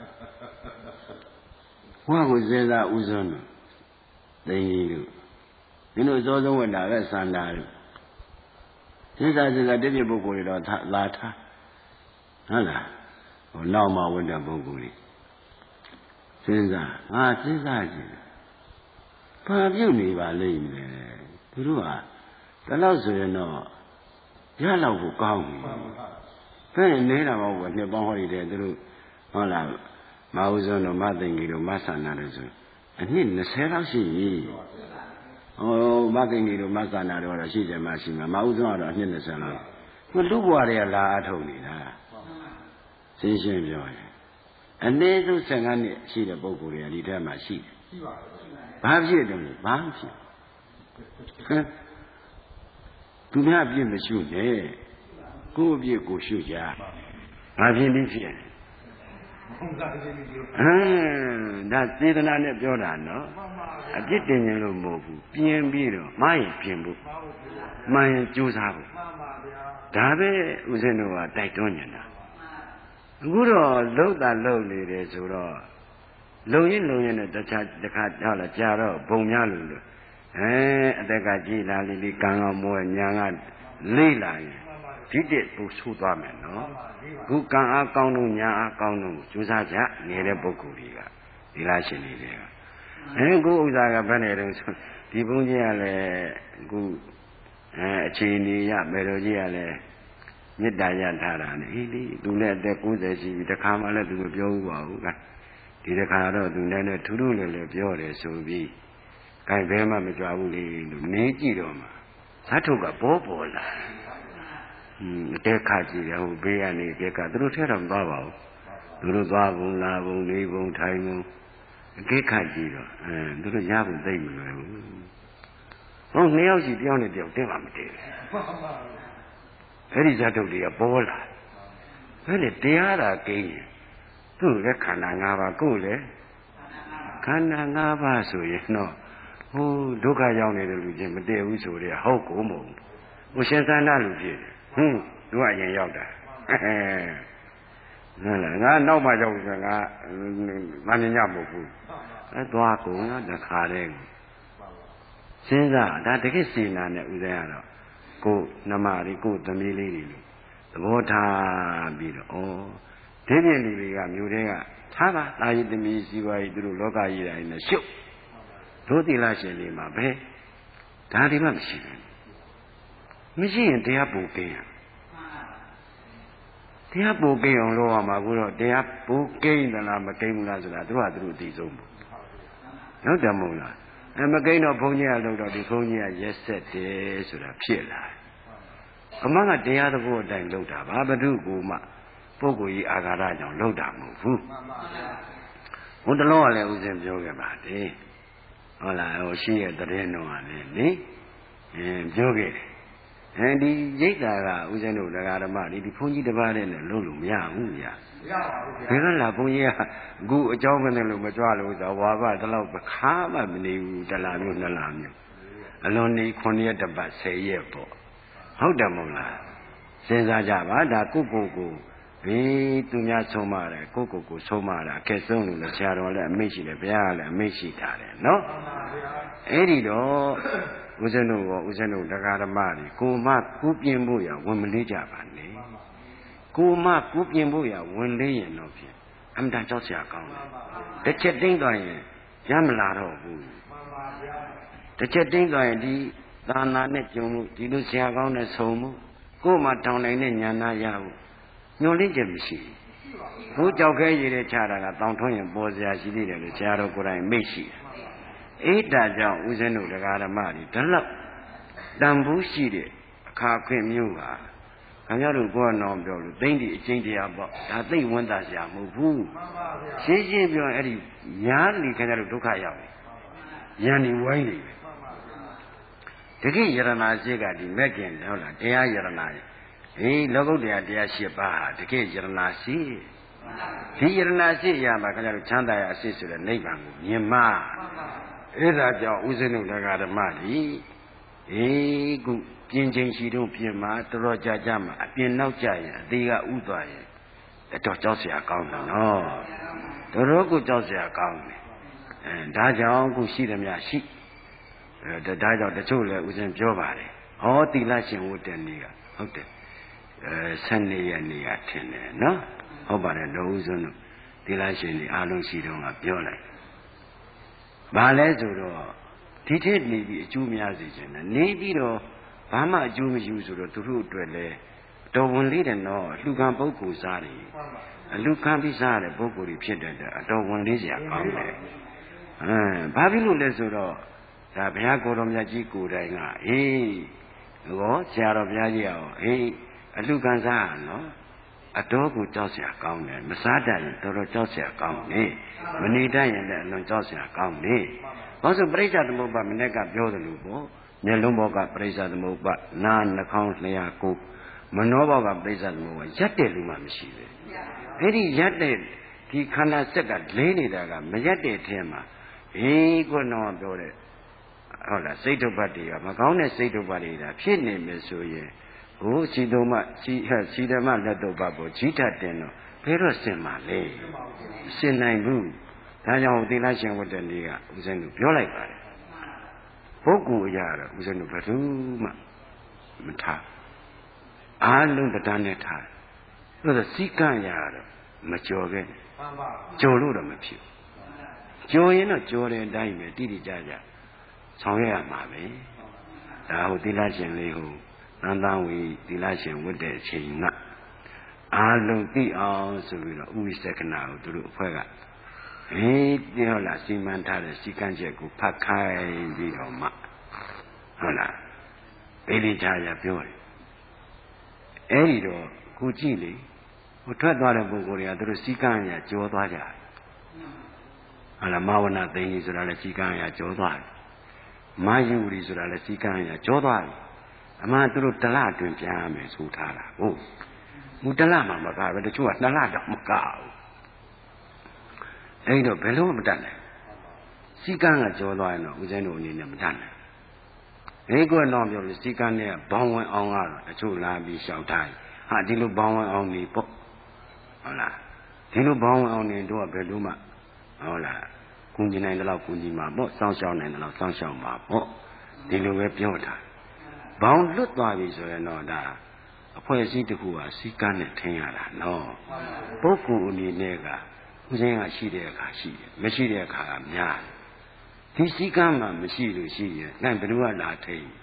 ဘွားကိုစဉ်းစားဥစွန်းတို့သိကြီးတို့မင်းတို့စောဆုံးဝင်တာပဲစန္ဒာတို့စဉ်းစားတပြည့်ပုဂ္ဂိုလ်တွေတော့လာထားဟုတ်လားဟိုနောက်မှဝင်တဲ့ပုဂ္ဂိုလ်တွေစဉ်းစားငါစဉ်းစားကြည့်ဘာပြုတ်နေပါလိမ့်မယ်သူတို့ဟာဒါလို့ဆိုရင်တော့ရလောက်ကိုကောင်းပြီဘယ်နေတာမဟုတ်ဘူးနှစ်ပေါင်းဟောဒီတဲ့သူတို့ဟုတ်လားမဟုတ်ဆုံးတော့မသိင်ကြီးတို့မဆန္ဒတို့ဆိုအနှစ်20လောက်ရှိပြီဟိုမသိင်ကြီးတို့မဆန္ဒတို့ကတော့ရှိတယ်မရှိမှာမဟုတ်ဆုံးကတော့အနှစ်20လောက်သူလူဘွားတွေကလာအထုတ်နေတာရှင်းရှင်းပြောရင်အနည်းဆုံး15နှစ်ရှိတဲ့ပုဂ္ဂိုလ်တွေကဒီထက်မှရှိတယ်ရှိပါဘူးဘာဖြစ်တယ်လဲဘာဖြစ်သူများအပြစ်မရှုနဲ့ကိုယ့်အပြစ်ကိုရှုကြဘာဖြစ်လိမ့်ဖြစ်ဒါသေဒနာနဲ့ပြောတာနော်အပြစ်တင်ရင်လို့မဟုတ်ဘူးပြင်းပြီးတော့မှားရင်ပြင်ဖို့မှန်ရင်ကြိုးစားဖို့ဒါပဲဦးဇင်းတို့ကတိုက်တွန်းနေတာအခုတော့လှုပ်တာလှုပ်နေတယ်ဆိုတော့လုံရင်နဲ့တခါဟုတ်လားကြာတော့ဘုံများလို့အတက်ကကြည်လာလိကံကမောညာကလေးလာရင်ဒီတက်ပူဆိုးသွားမယ်နော်ခုကံအားကောင်းလို့ညာအားကောင်းလို့ကြိုးစားကြနေတဲ့ပုဂ္ဂိုလ်တွေကဒီလားရှင်နေတယ်ခုဥစ္စာကဘယ်နဲ့တုန်းဆိုဒီဘုန်းကြီးကလည်းခုအခြေအနေရမေတော်ကြီးကလည်းမေတ္တာရထားတာနဲ့ဒီသူနဲ့အသက်90ရှိပြီတခါမှလည်းသူမပြောဘူးပါဘူးကဒီတခါတော့သူနဲ့ထူးထူးလည်းပြောတယ်ဆိုပြီးကိုင်ဘဲမှမကြွဘူးလေလို့နေကြည့်တော့မှဇတ်ထုတ်ကပေါ်လာအတက်ခါကြည့်တယ်ဟိုဘေးကနေကဲသူတို့ထဲတော့မသွားပါဘူးသူတို့သွားဘုံလာဘုံနေဘုံထိုင်ဘုံအကဲခါကြည့်တော့သူတို့ရဖို့သိမလွယ်ဘူးဟုတ်2ယောက်ရှိတယောက်နဲ့တယောက်တက်မှမတည့်ဘူးအဲ့ဒီဇတ်ထုတ်တွေကပေါ်လာဘယ်နဲ့တရားတာကိန်းသူ့လည်းခန္ဓာ5ပါးကိုယ်လည်းခန္ဓာ5ပါးဆိုရင်တော့ဟိုဒုက္ခရောက်နေတဲ့လူချင်းမတည့်ဘူးဆိုတဲ့ဟုတ်ကိုမဟုတ်ဘူးဟိုရှင်သန္တာလူဖြစ်တယ်သူကအရင်ရောက်တာဟုတ်လားငါနောက်မှရောက်ဆိုငါမမြင်ရမဟုတ်ဘူးသွားကုန်ငါတခါတည်းစဉ်းစားဒါတကယ်စေနာနဲ့ဥဒဲရတော့ကိုနှမတွေကိုသမီးလေးတွေသဘောထားပြီးတော့ဒီပြင်လူတွေကမျိုးတွေကထားပါတာယိသမီးစီဝါကြီးသူတို့လောကကြီးတိုင်းနဲ့ရှုပ်တို့သီလရှင်တွေမှာပဲဒါဒီမှမရှိဘူးမရှိရင်တရားပူကင်းရတရားပူကင်းအောင်လုပ်ရမှာကိုတော့တရားပူကင်းသလားမကင်းဘူးလားဆိုတာသူကသူတို့အသိဆုံးပေါ့ဟုတ်တယ်မဟုတ်လားမကင်းတော့ဘုန်းကြီးကလုပ်တော့ဒီဘုန်းကြီးကရက်ဆက်တယ်ဆိုတာဖြစ်လာအမှန်ကတရားသဘောအတိုင်းလုပ်တာပါဘု து ကိုမှပုဂ္ဂိုလ်ကြီးအာဃာတကြောင့်လုပ်တာမဟုတ်ဘူးဘုတလုံးကလည်းဥစဉ်ပြောခဲ့ပါတယ်ဟုတ်လားဟိုရှိရဲ့တရင်တော်ကလည်းလေပြောခဲ့တယ်ဒီရိတ်တာကဥစဉ်တို့ဒကာဓမ္မဒီဘုန်းကြီးတစ်ပါးနဲ့လုပ်လို့မရဘူးဗျာမရပါဘူးဘယ်ကလာဘုန်းကြီးကအခုအကြောင်းမနဲ့လို့မကြွလို့ဆိုဝါဘတလောက်ခါမှမနေဘူးတလားမျိုးနှစ်လားမျိုးအလွန်နေ9ရက်တစ်ပတ်10ရက်ပေါ့ဟုတ်တယ်မဟုတ်လားစဉ်းစားကြပါဒါကိုသူများဆုံးမတယ်ကိုဆုံးမတာကဲဆုံးလို့လည်းဆရာတော်လည်းအမိတ်ရှိတယ်ဘုရားလည်းအမိတ်ရှိတာတယ်နော်အဲ့ဒီတော့ဦးဇင်းတို့တရားဓမ္မတွေကိုမကူးပြင်းဖို့ရဝင်မလေးကြပါနဲ့ကိုမကူးပြင်းဖို့ရဝင်လေးရင်တော့ဖြင့်အမှန်တန်ကြောက်စရာကောင်းတယ်တစ်ချက်တင်းသွားရင်ရမလာတော့ဘူးတစ်ချက်တင်းသွားရင်ဒီသာနာနဲ့ကြုံမှုဒီလိုဆရာကောင်းနဲ့ဆုံမှုကိုယ်မှတောင်းနိုင်တဲ့ဉာဏ်နာရဖို့ညှို့လင့်ချက်မရှိဘူးဘိုးကြောက်ခဲရည်တဲ့ခြားတာကတောင်းထွန်းရင်ပေါ်စရာရှိသေးတယ်လို့ဆရာတော်ကိုယ်တိုင်မိတ်ရှိတယ်အဲ့ဒါကြောင့်ဦးဇင်းတို့တရားဓမ္မတွေဒါလောက်တန်ဖိုးရှိတဲ့အခါခွင့်မျိုးပါခင်ဗျားတို့ကိုယ်တော်ပြောလို့သိမ့်ဒီအချင်းတရားပေါ့ဒါသိမ့်ဝန်တာစရာမဟုတ်ဘူးရှင်းရှင်းပြောအဲ့ဒီညာနေခင်ဗျားတို့ဒုက္ခရောက်တယ်ယန္တိဝိုင်းနေတကယ်ယရနာစိတ်ကဒီမဲ့ခင်ဟုတ်လားတရားယရနာလောကုတ္တရာတရား8ပါးတကယ်ယရနာစိတ်ဒီယရနာစိတ်ရမှာခင်ဗျားတို့ချမ်းသာရအစစ်ဆိုတဲ့နိဗ္ဗာန်ကိုမြင်မှအဲ့ဒါကြောင့်ဦးဇင်းတို့ဓမ္မကြီးခုပြင်းချင်းရှိတော့ပြင်မှာတော်တော်ကြာမှာအပြင်နောက်ကြရင်အသေးကဥသွားရင်တော့ကြောက်เสียကောင်းတယ်နော်တော်တော်ကိုကြောက်เสียကောင်းတယ်ဒါကြောင့်ခုရှိတယ်များရှိဒါကြောင့်တချို့လည်းဦးဇင်းပြောပါတယ်ဟောသီလရှင်ဝတ်တဲ့နေ့ကဟုတ်တယ်12ရက်နေ့ကထင်တယ်နော်ဟုတ်ပါတယ်တော်ဦးဇင်းတို့သီလရှင်တွေအားလုံးရှိတော့ကပြောလိုက်ဘာလဲဆိုတော့ဒီထက်နေပြီးအကျိုးများစေခြင်းနဲ့နေပြီးတော့ဘာမှအကျိုးမရှိဘူးဆိုတော့သူတို့အတွက်လည်းတော်ဝင်လေးတယ်နော်အလှခံပုဂ္ဂိုလ်စားတယ်အလှခံပြီးစားတဲ့ပုဂ္ဂိုလ်တွေဖြစ်တဲ့အတော်ဝင်လေးစရာကောင်းတယ်ဘာဖြစ်လို့လဲဆိုတော့ဒါဘုရားကိုယ်တော်မြတ်ကြီးကိုယ်တိုင်ကရောဆရာတော်ဘုရားကြီးရောအလှခံစားနော်အတော်ကိုကြောက်စရာကောင်းတယ်မစားတတ်ရင်တော်တော်ကြောက်စရာကောင်းတယ်မနေတတ်ရင်လည်းအလွန်ကြောက်စရာကောင်းတယ်ဘာလို့ပရိစ္ဆသမုပ္ပါမနေ့ကပြောသလိုပေါ့မျက်လုံးဘောကပရိစ္ဆသမုပ္ပါနားနှာခေါင်းလျှာကိုယ်မနောဘောကပရိစ္ဆသမုပ္ပါရက်တဲ့လူမှမရှိဘူးအဲ့ဒီရက်တဲ့ဒီခန္ဓာစက်ကလဲနေတာကမရက်တဲ့ထဲမှာကိုယ်တော်ပြောတဲ့ဟုတ်လားစိတ်တုပ္ပတ်တွေကမကောင်းတဲ့စိတ်တုပ္ပတ်တွေဒါဖြစ်နေမယ်ဆိုရင်စီတုံမစီဓမ္မလက်တုပ္ပတ်ကိုကြီးထတင်တော့ဘယ်တော့စင်မှာလဲစင်နိုင်ဘူးဒါကြောင့်သီလရှင်ဝတ္တနေ့ကဦးဇင်းတို့ပြောလိုက်ပါတယ်ပုဂ္ဂိုလ်အရာတော့ဦးဇင်းတို့ဘယ်သူမှမထားအားလုံးတရားနဲ့ထားဆိုတော့စီကံရတော့မကြော်ခဲ့ကြော်လို့တော့မဖြစ်ကြော်ရင်တော့ကြော်တဲ့အတိုင်းပဲတိတိကျကျဆောင်ရွက်ရမှာပဲဒါဟုတ်သီလရှင်လေးဟိုသံသဝီသီလရှင်ဝတ်တဲ့အချိန်ကအားလုံးသိအောင်ဆိုပြီးတော့ဥဝိသကနာကိုသူတို့အဖွဲ့ကပြောလားစီမံထားတဲ့စီကံချက်ကိုဖတ်ခိုင်းပြီးတော့မှဟုတ်လားဒိဋ္ဌိချာရပြောတယ်အဲ့ဒီတော့ကိုကြည့်လေဟိုထွက်သွားတဲ့ပုဂ္ဂိုလ်တွေကသူတို့စီကံရကြောသွားကြတယ်ဟုတ်လားမဝနာသိန်းဆိုတာလည်းစီကံရကြောသွားတယ်မာယူရီဆိုတာလည်းစီကံရကြောသွားတယ်အမှန်သူတို့တလအတွင်းပြန်ရမယ်ဆိုထားတာဟုတ်မူတလမှမကပဲတချို့က2လတော့မကဘူးအဲ့တော့ဘယ်လိုမှမတတ်နိုင်စီကံကကြောသွားရင်တော့ဦးဇင်းတို့အနေနဲ့မတတ်နိုင်ကိုယ်တော့ပြောလို့စီကံနဲ့ဘောင်းဝင်အောင်ကတော့တချို့လာပြီးလျှောက်ထားဟာဒီလိုဘောင်းဝင်အောင်နေပေါ့ဟုတ်လားဒီလိုဘောင်းဝင်အောင်နေတော့ဘယ်လိုမှဟုတ်လားကုညီနိုင်တယ်လို့ကုညီမှာပေါ့စောင့်ရှောက်နိုင်တယ်လို့စောင့်ရှောက်မှာပေါ့ဒီလိုပဲပြောတာဘောင်းလွတ်သွားပြီဆိုရင်တော့ဒါအဖွဲ့အစည်းတစ်ခုဟာစီကံနဲ့ထင်ရတာနော်ပုဂ္ဂိုလ်အနေနဲ့ကဦးဇင်းကရှိတဲ့အခါရှိတယ်မရှိတဲ့အခါကများဒီစည်းကမ်းမှမရှိလို့ရှိရင်နိုင်ဘယ်သူကလာထိန်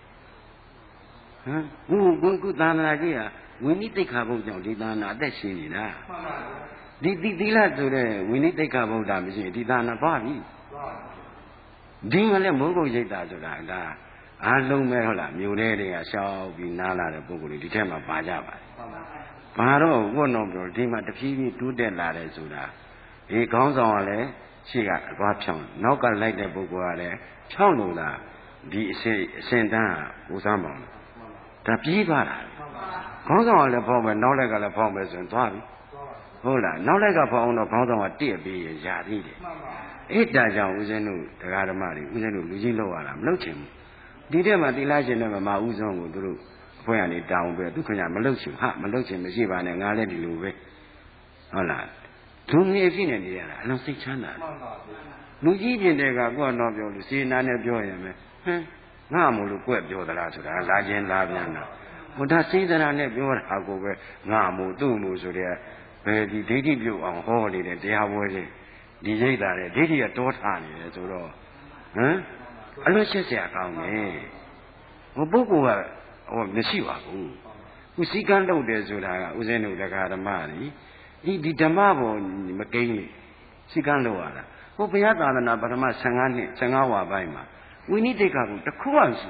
ခုသာသနာကြီးကဝိနည်းသိက္ခာပုဒ်ကြောင့်ဒီသာသနာအသက်ရှင်နေတာဒီသီလဆိုတဲ့ဝိနည်းသိက္ခာပုဒ်တာမရှိရင်ဒီသာသနာသွားပြီဒီမှာလည်းမိုးကုတ်ရိပ်တာဆိုတာဒါအားလုံးပဲဟုတ်လားမြို့ထဲတွေကရှောက်ပြီးနားလာတဲ့ပုဂ္ဂိုလ်တွေဒီထဲမှာပါကြပါတယ်ဘာတော့ဘုန်းတော်ပြောဒီမှာတဖြည်းဖြည်းတိုးတက်လာတယ်ဆိုတာခေါင်းဆောင်ကလည်းရှေ့ကအသွားဖြောင်းနောက်ကလိုက်တဲ့ပုဂ္ဂိုလ်ကလည်းဖြောင်းလို့လားဒီအစဉ်တန်းကဦးစားမောင်ဒါပြေးသွားတာခေါင်းဆောင်ကလည်းဖောင်းမယ်နောက်လိုက်ကလည်းဖောင်းမယ်ဆိုရင်သွားပြီဟုတ်လားနောက်လိုက်ကဖောင်းအောင်တော့ခေါင်းဆောင်ကတစ်ပြီးရသေးတယ်အဲ့ဒါကြောင့်ဦးဇင်းတို့တရားဓမ္မတွေဦးဇင်းတို့လူကြီးလောက်ရတာမလုပ်ချင်ဘူးဒီထဲမှာသီလရှင်တွေမှာဦးဆုံးကိုသူတို့အဖွဲ့ကနေတောင်းပြီးသူခင်ဗျာမလုပ်ချင်မလုပ်ချင်မရှိပါနဲ့ငါလည်းဒီလိုပဲဟုတ်လားသူငယ်ဖြစ်နေရတာအလုံးစိတ်ချမ်းသာလူကြီးပြင်တဲ့ကကိုယ်တော့ပြောလို့စေနာနဲ့ပြောရင်ပဲငါမို့လို့ကိုယ်ပြောသလားဆိုတာလာခြင်းလာပြန်တာဘုရားစိတ်သရာနဲ့ပြောတာကိုပဲငါမို့သူ့မို့ဆိုတဲ့ဘယ်ဒီဒိဋ္ဌိပြုတ်အောင်ဟောနေတဲ့တရားပွဲတွေဒီရိတ်တာတဲ့ဒိဋ္ဌိကတောထားနေတယ်ဆိုတော့အလွတ်ရှက်เสียကောင်းတယ်ဟိုပုဂ္ဂိုလ်ကဟိုမရှိပါဘူးခုစည်းကမ်းလုပ်တယ်ဆိုတာကဥစဉ်တို့တရားဓမ္မတွေဒီဓမ္မပေါ်မကိန်းလေစည်းကမ်းလုပ်ရတာဟိုဘုရားသာသနာပထမ15နှစ်15ဝါပိုင်းမှာဝိနည်းတိတ်ခါကိုတစ်ခုမှမရှိ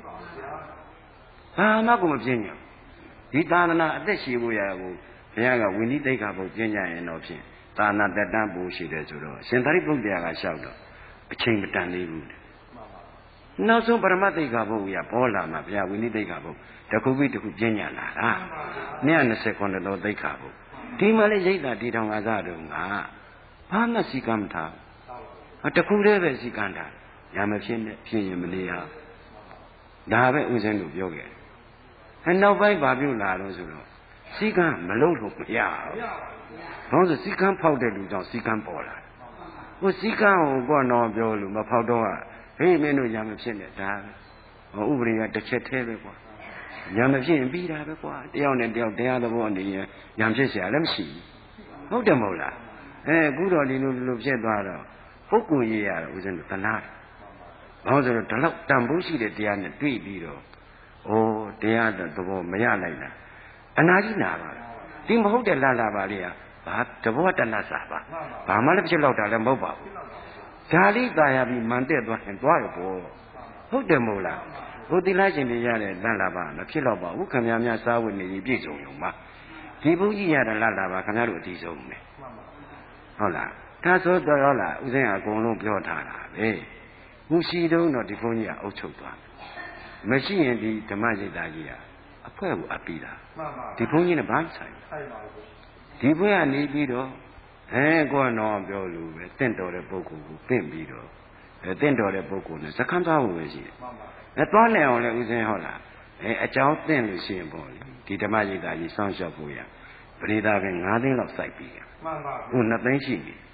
ဘာမှကိုမပြင်းညဒီသာသနာအသက်ရှိဖို့ရကိုဘုရားကဝိနည်းတိတ်ခါကိုပြင်းကြရင်တော့ဖြင့်သာသနာတက်တန်းပို့ရှိတယ်ဆိုတော့ရှင်သာရိပုတ္တရာကလျှောက်တော့အချိန်မတန်သေးဘူးနောက်ဆုံးပရမတ်တိတ်ခါဘုရားပေါ်လာမှာဘုရားဝိနည်းတိတ်ခါဘုတခုပြီးတခုပြင်းညာလာတာ129တော်တိတ်ခါဘုဒီမှာလေရိတ်တာဒီထောင်အစတုန်းကဘာမှစီကံမထားတခုတည်းပဲစီကံထားညာမဖြစ်နဲ့ဖြစ်ရင်မနေရဒါပဲဦးဇင်းတို့ပြောခဲ့နောက်ပိုင်းဘာပြုလာလို့ဆိုတော့စီကံမလုံးလို့မရဘူးဘာလို့ဆိုစီကံဖောက်တဲ့လူကြောင့်စီကံပေါ်လာဟိုစီကံကိုကတော့ပြောလို့မဖောက်တော့ဟေးမင်းတို့ညာမဖြစ်နဲ့ဒါဥပဒေကတစ်ချက်သေးပဲကွာညာမဖြစ်ရင်ပြီးတာပဲကွာတယောက်နဲ့တယောက်တရားသဘောအနေနဲ့ညာဖြစ်เสียလည်းမရှိဘူးဟုတ်တယ်မဟုတ်လားအခုတော့ဒီလိုဖြစ်သွားတော့ပုဂ္ဂိုလ်ရေးရတော့ဦးဇင်းတို့သနာတယ်ဘာလို့ဆိုတော့ဒီလောက်တန်ဖိုးရှိတဲ့တရားနဲ့တွေ့ပြီးတော့တရားသဘောမရလိုက်တာအနာကြီးနာပါလားဒီမဟုတ်တဲ့လာပါလေဘာတဘောတဏ္ဍစာပါဘာမှလည်းဖြစ်တော့တာလည်းမဟုတ်ပါဘူးဓာလိตายပြီးမန်တက်သွားရင်သွားရပေါ့ဟုတ်တယ်မဟုတ်လားဘုသီလရှင်တွေရတဲ့လာပါမဖြစ်တော့ပါဘူးခင်ဗျားများစားဝတ်နေပြီးပြည့်စုံရုံပါဒီဘုန်းကြီးရတဲ့လာပါခင်ဗျားတို့အတီးဆုံးမယ်ဟုတ်လားဒါဆိုတော့လားဦးဇင်းကအကုန်လုံးပြောထားတာပဲခုရှိတော့ဒီဘုန်းကြီးကအုပ်ချုပ်သွားမရှိရင်ဒီဓမ္မစိတ်သားကြီးကအဖွဲ့ကိုအပ်ပြီးတာဒီဘုန်းကြီးနဲ့ဘာဆိုင်ဒီဘွဲကနေပြီးတော့ကိုကတော့ပြောလို့ပဲတင့်တော်တဲ့ပုဂ္ဂိုလ်ကိုပြင့်ပြီးတော့တင့်တော်တဲ့ပုဂ္ဂိုလ်နဲ့စကမ်းသားဖို့ပဲရှိတယ်သွားနေအောင်လဲဦးဇင်းဟုတ်လားအကြောင်းသင့်လို့ရှိရင်ပေါ့လေဒီဓမ္မစိတ်သားကြီးစောင့်ရှောက်ဖို့ရပရိသတ်ပဲ9သိန်းလောက်စိုက်ပြီးမှန်ပါဘူး2သိန်းရှိပြီ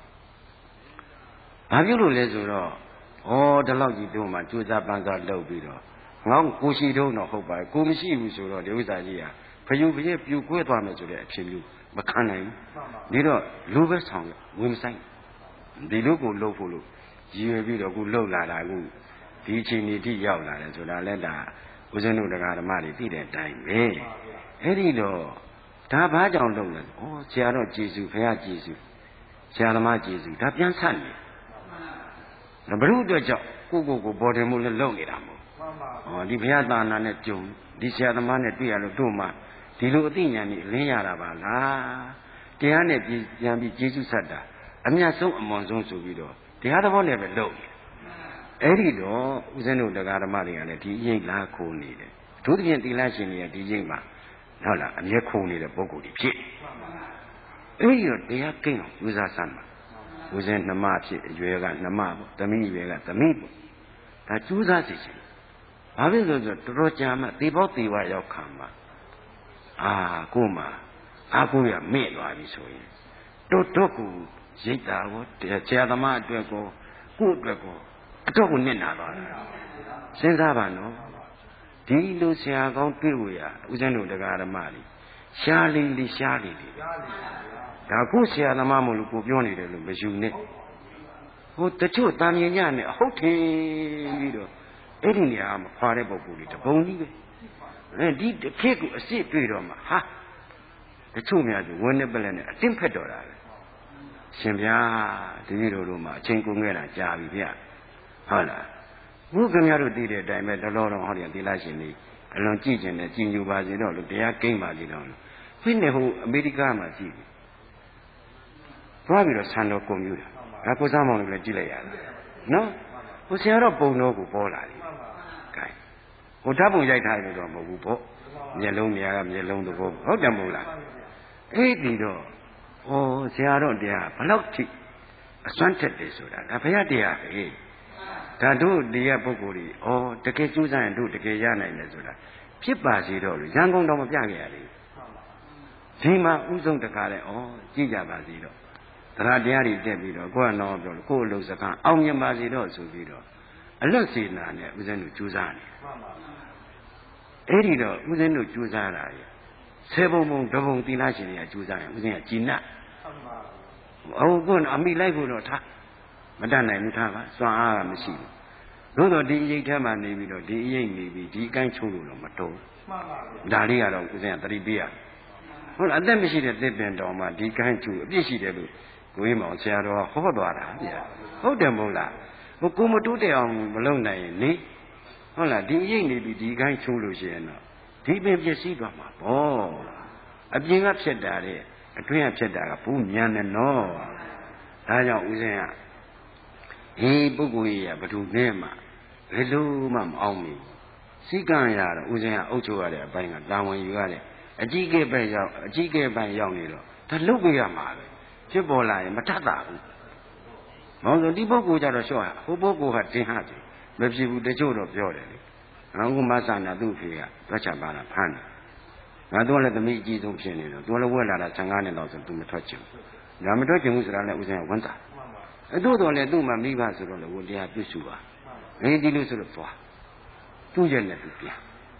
ဘာဖြစ်လို့လဲဆိုတော့ဒီလောက်ကြီးတို့မှကြိုးစားပန်းစားလုပ်ပြီးတော့ငေါ့ကိုရှိတော့ဟုတ်ပါကိုမရှိဘူးဆိုတော့ဒီဥစ္စာကြီးဖယုဖျက်ပြူကွဲသွားမယ်ဆိုတဲ့အဖြစ်မျိုးမခံနိုင်ဘူးဒီတော့လူပဲဆောင်ဝင်မဆိုင်ဒီလိုကိုလှုပ်ဖို့လို့ရည်ရွယ်ပြီးတော့ခုလှုပ်လာတာခုဒီအချိန်ကြီးထိရောက်လာတယ်ဆိုတာလဲဒါဦးဇင်းတို့တရားဓမ္မတွေသိတဲ့အတိုင်းပဲအဲ့ဒီတော့ဒါဘာကြောင့်လုပ်လဲဆရာတော်ကျေးဇူးဘုရားကျေးဇူးဆရာသမားကျေးဇူးဒါပြန်ဆက်နေဘုရုအတွက်ကြောင့်ကိုပေါ်တယ်မို့လဲလုပ်နေတာမို့ဒီဘုရားသာနာနဲ့ကြုံဒီဆရာသမားနဲ့တွေ့ရလို့တို့မှဒီလိုအသိဉာဏ်ကြီးအလင်းရတာပါလားတရားနဲ့ပြန်ပြီးကျေးဇူးဆက်တာအမြတ်ဆုံးအမွန်ဆုံးဆိုပြီးတော့တရားသဘောနဲ့ပဲလုပ်နေအဲ့ဒီတော့ဦးဇင်းတို့တရားဓမ္မတွေကလည်းဒီရိပ်လားခိုးနေတယ်ဒုတိယသီလရှင်တွေကဒီရိပ်မှာဟုတ်လားအမြဲခိုးနေတဲ့ပုဂ္ဂိုလ်တွေဖြစ်အဲ့ဒီတော့တရားကိန်းအောင်ယူစားစမ်းပါဦးဇင်းနှမဖြစ်အရွယ်ကနှမပေါ့သမီးအရွယ်ကသမီးပေါ့ဒါကြိုးစားစီခြင်းဘာဖြစ်လို့ဆိုတော့တော်တော်ကြာမှသေပေါက်သေဝရောက်ခံမှာကိုမှကိုရမဲ့သွားပြီဆိုရင်တော့ကိုရိတ်တာကိုဆရာသမားအတွက်ကိုကိုအတွက်ကိုအတော့ကိုနစ်နာသွားတယ်စဉ်းစားပါနော်ဒီလိုဆရာကောင်းတွေ့ဝရဦးဇင်းတို့တရားဓမ္မတွေရှားလေးဒါကိုဆရာသမားမို့လို့ကိုပြောနေတယ်လို့မယူနဲ့တချို့တာမြင်ညနဲ့အဟုတ်ထင်ပြီးတော့အဲ့ဒီနေရာမှာခွာတဲ့ပုဂ္ဂိုလ်တွေတပုံကြီးပဲဒီတစ်ခေတ်ကိုအစ်စ်တွေ့တော့မှတချို့များဆိုဝင်းနဲ့ပလက်နဲ့အတင်းဖက်တော်တာပဲရှင်ဗျာတပည့်တော်တို့မှာအချိန်ကုန်ခဲ့တာကြာပြီဗျဟုတ်လားဘုခင်များတို့သိတဲ့အတိုင်းပဲတော်တော်ဟောတယ်သီလရှင်တွေအလွန်ကြည်ကျင်တဲ့ကြည်ညိုပါစေတော့လို့တရားကိန်းပါစေတော့လို့ဖိနေဟိုအမေရိကမှာကြည့်ပြီသွားပြီးတော့ဆန်တော်ကွန်ပျူတာဒါကိုစားမောင်လို့လည်းကြည့်လိုက်ရတယ်နော်ဟိုဆရာတော်ပုံတော်ကိုပေါ်လာတယ်ကဲဟိုဓာတ်ပုံရိုက်ထားတယ်တော့မဟုတ်ဘူးပေါ့မျက်လုံးများကမျက်လုံးသဘောဟုတ်တယ်မဟုတ်လားအဲ့ဒီတော့ဆရာတော်တရားဘလောက်ထိအစွမ်းထက်တယ်ဆိုတာဒါဘုရားတရားပဲဒါတို့တရားပုဂ္ဂိုလ်တွေတကယ်ကျိုးစားရင်တို့တကယ်ရနိုင်တယ်ဆိုတာဖြစ်ပါစေတော့လို့ရန်ကုန်တော်မပြခဲ့ရလေဒီမှာဥဆုံးတခါလဲကြည့်ကြပါစေတော့တရားတရားတွေတက်ပြီးတော့ကိုယ်ကတော့ပြောလို့ကိုယ်အလုပ်စကားအောင်မြင်ပါစေတော့ဆိုပြီးတော့အလွတ်စေနာနဲ့ဦးဇင်းတို့ကြိုးစားနေအဲ့ဒီတော့ဦးဇင်းတို့ကြိုးစားတာရ10ပုံတပုံသီလရှင်တွေကကြိုးစားရင်ဦးဇင်းကကြည်နပ်ကိုယ်အမိလိုက်ဖို့တော့ထားမတတ်နိုင်ဘူးထားပါစွမ်းအားကမရှိဘူးသို့တော့ဒီအရေးထဲမှာနေပြီးတော့ဒီအရေးနေပြီးဒီအကိုင်းချုံလို့တော့မတော်ဒါလေးကတော့ဦးဇင်းကသတိပေးရဟုတ်လားအသက်မရှိတဲ့သစ်ပင်တော်မှာဒီကိုင်းချုအပြစ်ရှိတယ်လို့ကိုင်းမောင်ဆရာတော်ဟောသွားတာဗျာဟုတ်တယ်မဟုတ်လားကိုမတိုးတဲ့အောင်မလုပ်နိုင်ရင်နေဟုတ်လားဒီအရေးနေပြီးဒီကိုင်းချုံလို့ရှိရင်တော့ဒီပင်ပျက်စီးသွားမှာပေါ့အပြင်ကဖြစ်တာတဲ့အတွင်းကဖြစ်တာကဘူးမြန်တယ်နော်ဒါကြောင့်ဦးဇင်းကပုဂ္ဂိုလ်ကြီးကဘယ်သူနဲ့မှဘယ်လိုမှမအောင်ဘူးစိကံရတော့ဦးဇင်းကအုပ်ချုပ်ရတဲ့အပိုင်းကတာဝန်ယူရတဲ့အကြီးကဲပဲရောက်နေတော့ဒါလုပ်ပြရမှာပဲဖြစ်ပေါ်လာရင်မတတ်တာဘူးမဘောဆိုဒီပုဂ္ဂိုလ်ကြတော့လျှော့ဟာဟိုပုဂ္ဂိုလ်ဟာတင်ဟာတယ်မဖြစ်ဘူးတချို့တော့ပြောတယ်လေအခုမဆာနာသူ့ဖေကတွက်ချပါလားဖမ်းတယ်ငါတို့လည်းသမီးအကြီးဆုံးဖြစ်နေတော့သူလည်းဝက်လာတာ15နှစ်လောက်ဆိုသူမထွက်ချင်ဘူးဒါမထွက်ချင်ဘူးဆိုတာလည်းဦးဇင်းကဝန်တာအတူတော်လည်းသူ့မှာမိဘဆိုတော့လည်းဝန်တရားပြည့်စုံပါဒီလိုဆိုတော့သွားသူ့ရဲ့နဲ့သူပြန်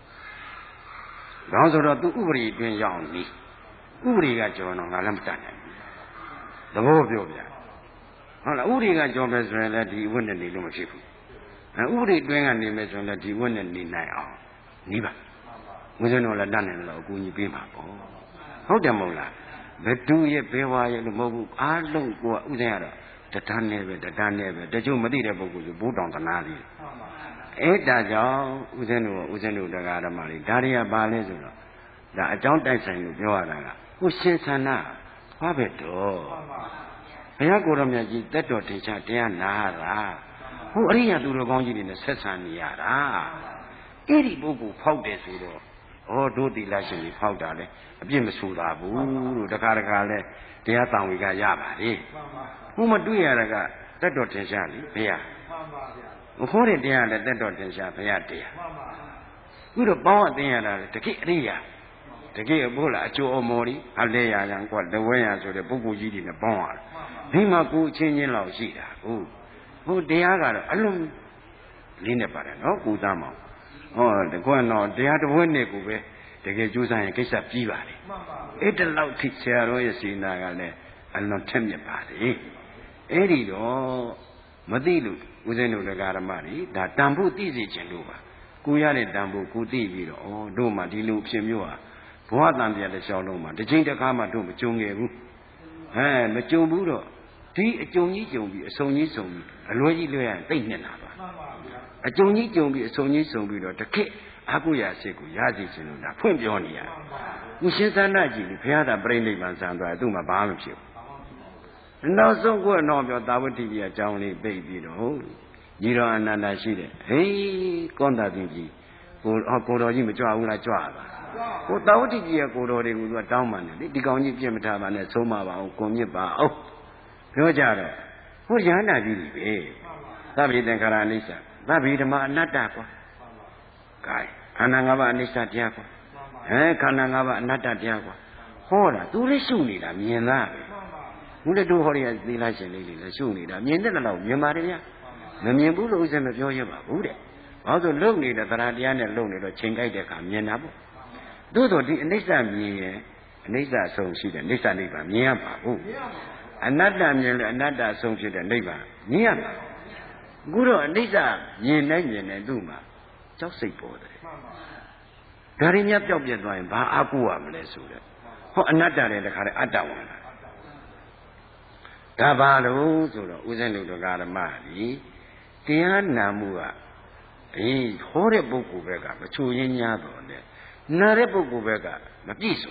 တော့ဆိုတော့သူဥပဒေအတွင်းရောက်နေဥပဒေကကျော်တော့ငါလည်းမတတ်နိုင်ဘူးသဘောပြောပြဟုတ်လားဥပဒေကကျော်ပဲဆိုရင်လည်းဒီဝိနည်းနေလို့မဖြစ်ဘူးဥပဒေအတွင်းကနေမယ်ဆိုရင်လည်းဒီဝိနည်းနေနိုင်အောင်နီးပါဦးဇင်းတို့လည်းတတ်နိုင်လို့အကူအညီပေးမှာပေါ့ဟုတ်တယ်မဟုတ်လားဘသူရဲ့ဘဲဝါရဲ့လို့မဟုတ်ဘူးအားလုံးကိုဥစဉ်ရတော့တဏှနဲ့ပဲတချို့မသိတဲ့ပုဂ္ဂိုလ်ဆိုဘိုးတောင်တနာလေးအဲ့ဒါကြောင့်ဦးဇင်းတို့တရားဓမ္မတွေဒါတွေကဘာလဲဆိုတော့ဒါအကြောင်းတိုက်ဆိုင်လို့ပြောရတာကကိုရှင်သန္တာဘာပဲတော့ဘုရားကိုယ်တော်မြတ်ကြီးတက်တော်ထင်ရှားတရားနာတာဟိုအရိယာသူတော်ကောင်းကြီးတွေနဲ့ဆက်ဆံနေရတာအဲ့ဒီပုဂ္ဂိုလ်ဖောက်တယ်ဆိုတော့တို့တိလရှင်ကြီးဖောက်တာလေအပြစ်မဆိုတာဘူးလို့တခါလဲတရားတောင်ဝေကရပါလေဘုမတွေ့ရတာကတက်တော်ထင်ရှားလေဘုရားမခေါ်တဲ့တရားလည်းတက်တော်ထင်ရှားဘုရားတရားခုတော့ပေါင်းအသိရတာလေတကိအရိယာတကယ်ဘို့လားအကျိုးအမော်ဒီအလဲရရန်ကွာတဝဲရဆိုတဲ့ပုဂ္ဂိုလ်ကြီးတွေနဲ့ပေါင်းရတယ်ဒီမှာကိုအချင်းချင်းလောက်ရှိတာဟိုတရားကတော့အလုံးလေးနဲ့ပါတယ်နော်ကိုသားမောင်တကွတော့တရားတစ်ဝဲနဲ့ကိုပဲတကယ်ကြိုးစားရင်ကိစ္စပြီးပါလေအဲ့တလောက်ထိဆရာတော်ရဲ့စေနာကလည်းအလွန်ထက်မြက်ပါလေအဲ့ဒီတော့မသိလို့ဦးဇင်းတို့တရားဓမ္မတွေဒါတန်ဖို့သိစေခြင်းလို့ပါကိုရတဲ့တန်ဖို့ကိုသိပြီးတော့တို့မှဒီလိုဖြစ်မျိုးဟာဘဝတန်တရားတစ်လျှောက်လုံးမှာတစ်ချိန်တစ်ခါမှတို့မကြုံခဲ့ဘူးမကြုံဘူးတော့ဒီအကြုံကြီးကြုံပြီးအဆုံကြီးဆုံပြီးအလွယ်ကြီးလွယ်ရရင်သိနေတာပါအကြုံကြီးကြုံပြီးအဆုံကြီးဆုံပြီးတော့တခက်အကုရာစိတ်ကိုရစီခြင်းလို့ဒါဖွင့်ပြောနေရတယ်ဦးရှင်သန္တာကြီးဘုရားသာပြိဋိဘံဆံသွားသူ့မှာဘာမှမဖြစ်ဘူးနောက်ဆုံးကတော့ပြောသာဝတိကြီးအကြောင်းလေးသိပြီးတော့ညီတော်အနန္ဒာရှိတယ်ဟေးကောန္တာတိကြီးကိုတော်ကြီးမကြွဘူးလားကြွပါကိုသာဝတိကြီးရဲ့ကိုတော်တွေကိုသူကတောင်းပန်တယ်ဒီကောင်ကြီးပြစ်မထားပါနဲ့ဆုံးမပါအောင်ကိုမြစ်ပါအောင်ပြောကြတော့ဟိုရဟန္တာကြီးပဲသဗ္ဗေသင်္ခါရအနိစ္စသဗ္ဗေဓမ္မအနတ္တကွာကဲခန္ဓာ၅ပါးအနိစ္စတရားကွာခန္ဓာ၅ပါးအနတ္တတရားကွာဟောတာသူလည်းရှုနေတာမြင်သားပဲဘုရားတို့ဟောရသီလရှင်လေးတွေလည်းရှုနေတာမြင်တဲ့လောက်မြင်ပါတယ်ဗျာမမြင်ဘူးလို့ဥစ္စာမပြောရပါဘူးတဲ့ဘာလို့ဆိုလုံနေတဲ့တရားတရားနဲ့လုံနေတော့ချိန်ကြိုက်တဲ့အခါမြင်တာပေါ့သို့တော့ဒီအနိစ္စမြင်ရင်အနိစ္စအဆုံးရှိတယ်အနိစ္စနိဗ္ဗာန်မြင်ရပါဘူးအနတ္တမြင်လို့အနတ္တအဆုံးဖြစ်တဲ့နိဗ္ဗာန်မြင်ရမှာအခုတော့အနိစ္စမြင်နိုင်သူ့မှာကြောက်စိတ်ပေါ်တယ်ဒါရင်းများပျောက်ပြက်သွားရင်ဘာအကူရမလဲဆိုတဲ့ဟောအနတ္တတဲ့တခါတည်းအတ္တဝင်လာဒါဘာလို့ဆိုတော့ဥစဉ်တို့ဓမ္မကြီးတရားနာမှုကဟောတဲ့ပုဂ္ဂိုလ်ဘက်ကမချိုရင်းများတော့နဲ့နာတဲ့ပုဂ္ဂိုလ်ဘက်ကမပြည့်စုံ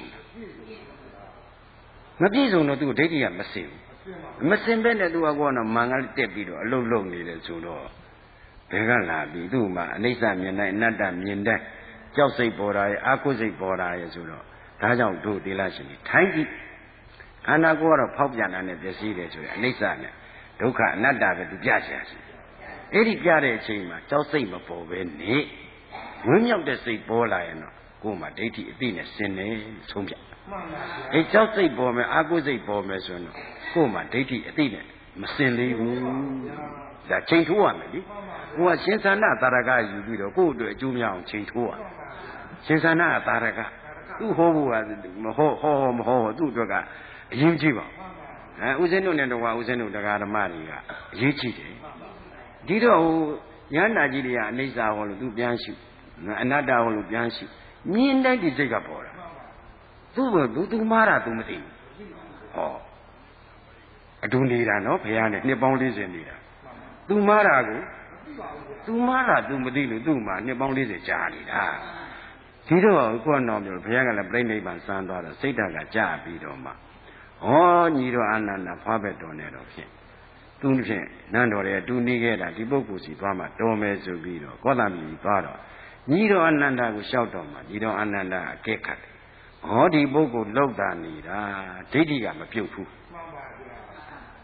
တော့သူဒိဋ္ဌိကမစင်ဘူးမစင်ပဲနဲ့သူကတော့မန်ကလေးတက်ပြီးတော့အလုံးလုံးနေတယ်ဆိုတော့ဘယ်ကလာပြီးသူ့မှာအနိစ္စမြင်တဲ့အနတ္တမြင်တဲ့ကြောက်စိတ်ပေါ်တာရဲ့အာဟုစိတ်ပေါ်တာရဲ့ဆိုတော့ဒါကြောင့်တို့သီလရှင်ကြီးထိုင်းကြည့်ခန္ဓာကိုယ်ကတော့ဖောက်ပြန်တာနဲ့ပျက်စီးတယ်ဆိုရင်အနိစ္စနဲ့ဒုက္ခအနတ္တပဲသူပြချင်တယ်အဲ့ဒီပြတဲ့အချိန်မှာကြောက်စိတ်မပေါ်ပဲနေဝင်းမြောက်တဲ့စိတ်ပေါ်လာရင်တော့ကိုယ်မှာဒိဋ္ဌိအသိနဲ့ဆင်နေဆုံးဖြတ်အဲကြောက်စိတ်ပေါ်မယ်အာဟုစိတ်ပေါ်မယ်ဆိုရင်တော့ကိုယ်မှာဒိဋ္ဌိအသိနဲ့မဆင်သေးဘူးဒါချိန်ထိုးရမယ်လေကိုယ်ကရှင်သန္တာတာရကယူပြီးတော့ကိုယ့်အတွက်အကျိုးများအောင်ချိန်ထိုးရရှင်သန္တာတာရကသူ့ဟောဖို့ကမဟောသူ့အတွက်ကအရေးကြီးပါဦးဇင်းတို့နဲ့တော့ဦးဇင်းတို့တရားဓမ္မတွေကအရေးကြီးတယ်ဒီတော့ဉာဏ်နာကြီးတွေကအနိစ္စဟောလို့သူပြန်ရှုအနတ္တဟောလို့ပြန်ရှုမြင်တိုင်းဒီစိတ်ကပေါ်တာသူမှားတာသူမသိဘူးဟောအတူနေတာနော်ဘုရားနဲ့နှစ်ပေါင်း40နေတာသူမှားတာကိုသူမှားတာသူမသိလို့သူ့မှာနှစ်ပေါင်း40ကြာနေတာဒီတော့ခုကတော့ပြောဘုရားကလည်းပြိဋိဘံစမ်းသွားတော့စိတ်ဓာတ်ကကြာပြီးတော့မှညီတော်အာနန္ဒာဖွားဘက်တော်နဲ့တော့ဖြင့်သူဖြင့်နန်းတော်ရဲ့တူနေခဲ့တာဒီပုဂ္ဂိုလ်စီသွားမှတော်မယ်ဆိုပြီးတော့ကောသမီသွားတော့ညီတော်အာနန္ဒာကိုလျှောက်တော်မှညီတော်အာနန္ဒာအကဲခတ်တယ်ဒီပုဂ္ဂိုလ်လောက်တာနေတာဒိဋ္ဌိကမပြုတ်ဘူး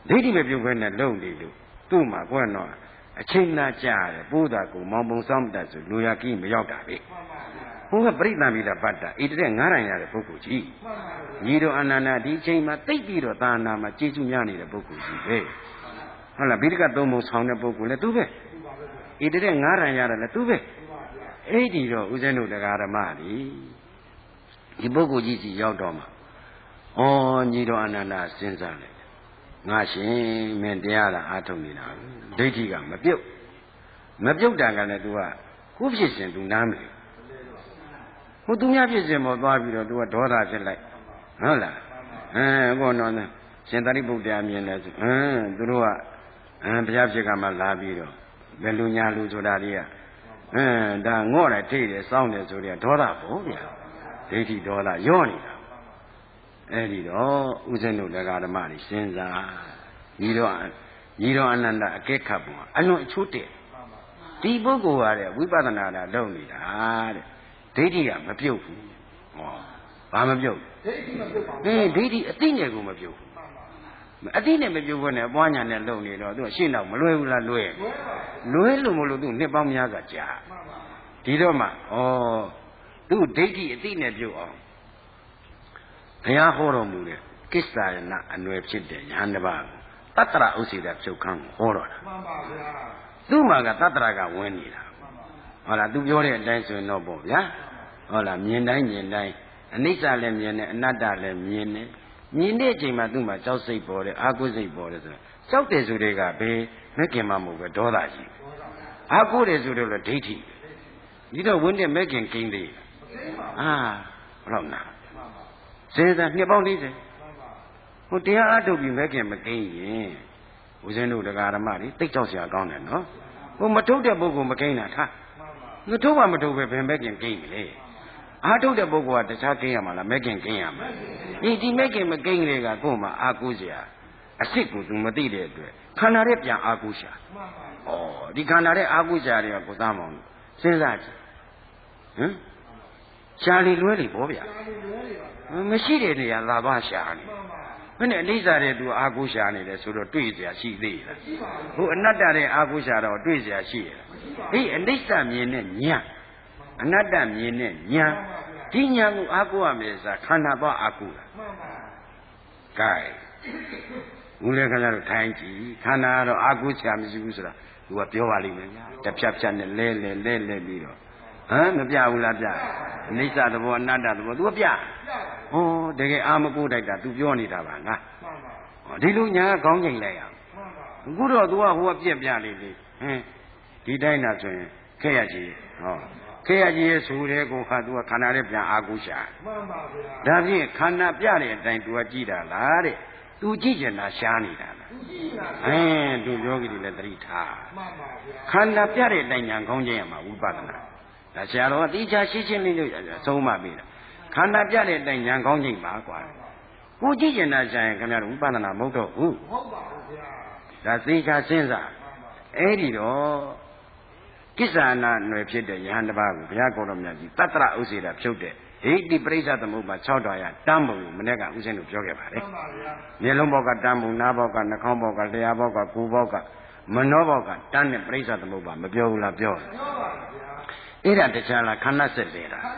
ဒိဋ္ဌိမပြုတ်ခွင့်နဲ့လုံနေလို့သူ့မှာကွတော့အချိန်နာကြတယ်ပိုးတာကိုမောင်ပုံဆောင်တတ်ဆိုလူရကြီးမရောက်တာပဲဟိုကပရိသံမိတာပတ္တဣတတဲ့900ရတဲ့ပုဂ္ဂိုလ်ကြီးညီတော်အနန္ဒဒီအချိန်မှာတိတ်ပြီးတော့သာနာမှာကျေးဇူးများနေတဲ့ပုဂ္ဂိုလ်ကြီးပဲဟုတ်လားဗိဓကသုံးပုံဆောင်တဲ့ပုဂ္ဂိုလ်လည်းသူပဲဣတတဲ့900ရတယ်လည်းသူပဲအဲ့ဒီတော့ဦးဇင်းတို့တရားဓမ္မဒီပုဂ္ဂိုလ်ကြီးစီရောက်တော့မှာဩညီတော်အနန္ဒစဉ်းစားလိုက်ငါရှင်မင်းတရားလာအားထုတ်နေတာဒိဋ္ဌိကမပြုတ်တာကလည်း तू ကခုဖြစ်စဉ် तू နားမလဲဟိုသူများဖြစ်စဉ်ပေါ်သွားပြီးတော့ तू ကဒေါသဖြစ်လိုက်ဟုတ်လားဘောနော်ရှင်သာရိပုတ္တရာမြင်တယ်ဆိုသူတို့ကဘုရားဖြစ်ကမှလာပြီးတော့ဘယ်လူညာလူဆိုတာတွေကဒါငော့တယ်ထိတယ်စောင်းတယ်ဆိုတဲ့ဒေါသပေါ့ဗျာဒိဋ္ဌိဒေါသရော့နေတာအဲ့ဒီတော့ဦးဇင်းတို့တရားဓမ္မတွေစဉ်းစားညီတော်အနန္ဒအကဲခတ်ပုံအလွန်အချိုးတဲ့ဒီပုဂ္ဂိုလ်ကတဲ့ဝိပဿနာတာလုပ်နေတာတဲ့ဒိဋ္ဌိကမပြုတ်ဘူးဟောဘာမပြုတ်ဒိဋ္ဌိမပြုတ်ပါဘူးဒိဋ္ဌိအသိနဲ့ကိုမပြုတ်ဘူးအသိနဲ့မပြုတ်ဘဲနဲ့အပွားညာနဲ့လုပ်နေတော့သူရှင်းတော့မလွယ်ဘူးလားလွယ်လို့မလို့သူနှစ်ပေါင်းများစွာကြာဒီတော့မှသူဒိဋ္ဌိအသိနဲ့ပြုတ်အောင်ဘုရားဟောတော်မူတဲ့ကိစ္ဆာယနာအနွယ်ဖြစ်တဲ့ယဟန်တစ်ပါးတတ္တရဥစ္စေတဖြုတ်ခန်းဟောတော်တာမှန်ပါဗျာသူ့မှာကတတ္တရကဝင်နေတာဟုတ်လားသူပြောတဲ့အတိုင်းဆိုရင်တော့ပေါ့ဗျာဟုတ်လားမြင်တိုင်းအနိစ္စလည်းမြင်တယ်အနတ္တလည်းမြင်တယ်မြင်တဲ့အချိန်မှာသူ့မှာကြောက်စိတ်ပေါ်တယ်အာဟုစိတ်ပေါ်တယ်ဆိုတော့ကြောက်တယ်ဆိုတဲ့ကဘေးမက်ကင်မမဟုတ်ပဲဒေါသကြီးအာဟုတယ်ဆိုတော့လည်းဒိဋ္ဌိဒီတော့ဝင်းတဲ့မက်ကင်ကိန်းသေးဘယ်တော့နာစေသာနှစ်ပေါင်း40ဟိုတရားအထုတ်ပြီးမဲ့ခင်မကိန်းရင်ဦးဇင်းတို့တရားဓမ္မတွေတိတ်ကြောက်စရာကောင်းတယ်နော်ဟိုမထုတ်တဲ့ပုဂ္ဂိုလ်မကိန်းတာထားမထုတ်ပါမထုတ်ပဲဘယ်မဲ့ခင်ကိန်းမလဲအာထုတ်တဲ့ပုဂ္ဂိုလ်ကတခြားကိန်းရမှာလားမဲ့ခင်ကိန်းရမှာဒီမဲ့ခင်မကိန်းတွေကကိုယ်မှာအာကိုးစရာအစ်စ်ကိုသူမသိတဲ့အတွက်ခန္ဓာရဲ့ပြန်အာကိုးရှာဒီခန္ဓာရဲ့အာကိုးရှာတွေကကိုသားမောင်စဉ်းစားကြည့်ရှားလေလွဲလေပေါ့ဗျာမရှိတဲ့နေရာလာပါရှာနေဘယ်နဲ့အနိစ္စတဲ့သူအာကိုးရှာနေတယ်ဆိုတော့တွေ့เสียရှိသေးလားဟိုအနတ္တတဲ့အာကိုးရှာတော့တွေ့เสียရှိရဒီအနိစ္စမြင်တဲ့ညာအနတ္တမြင်တဲ့ညာဒီညာကိုအာကိုးရမယ်ဆိုတာခန္ဓာပေါ်အာကိုးတာကဲဦးလည်းခင်ဗျားတို့ထိုင်ကြည့်ခန္ဓာကတော့အာကိုးချာမရှိဘူးဆိုတာသူကပြောပါလိမ့်မယ်ညာတစ်ဖြတ်ဖြတ်နဲ့လဲပြီးတော့မပြဘူးလားပြအနိစ္စသဘောအနတ္တသဘော तू ပြဟောတကယ်အာမကိုးတိုက်တာ तू ပြောနေတာပါငါဒီလိုညာခေါင်းချိန်လိုက်ရအခုတော့ तू ကဟိုကပြက်ပြလေးဒီတိုင်းသာဆိုရင်ခဲ့ရကြီးခဲ့ရကြီးရဲ့ဆိုတဲ့ကိုခါ तू ကခန္ဓာနဲ့ပြန်အာကိုးရှာမှန်ပါဗျာဒါဖြင့်ခန္ဓာပြတဲ့အတိုင်း तू ကကြည့်တာလားတဲ့ तू ကြည့်ချင်တာရှားနေတာလားသူပြောကြည့်တယ်လည်းသတိထားမှန်ပါဗျာခန္ဓာပြတဲ့အတိုင်းညာခေါင်းချိန်ရမှာဝိပဿနာဒါဆရာတော်ကတိကျရှင်းလေးလို့အဆုံးမပေးတာခန္ဓာပြတဲ့အတိုင်းဉာဏ်ကောင်းချိန်ပါကွာကိုကြည့်ကျင်တာရှာရင်ခင်ဗျားတို့ဝိပဿနာမဟုတ်တော့ဘူးဟုတ်ပါဘူးဗျာဒါသေချာစဉ်းစားအဲ့ဒီတော့ကိစ္ဆာနာအနွယ်ဖြစ်တဲ့ယဟန်တစ်ပါးကိုဘုရားကိုယ်တော်မြတ်ကြီးတတ္တရဥစ္စေတာဖြုတ်တဲ့ဟိတိပရိစ္ဆသမုပ္ပါ6တော်ရတမ်းပုံကိုမနေ့ကဦးဇင်းတို့ပြောခဲ့ပါတယ်မှန်ပါဗျာမျက်လုံးဘောက်ကတမ်းပုံနားဘောက်ကနှာခေါင်းဘောက်ကလျှာဘောက်ကကိုယ်ဘောက်ကမနောဘောက်ကတမ်းတဲ့ပရိစ္ဆသမုပ္ပါမပြောဘူးလားပြောတယ်ပြောပါဗျာအဲ့ဒါတခြားလားခန္ဓာဆက်လေတာ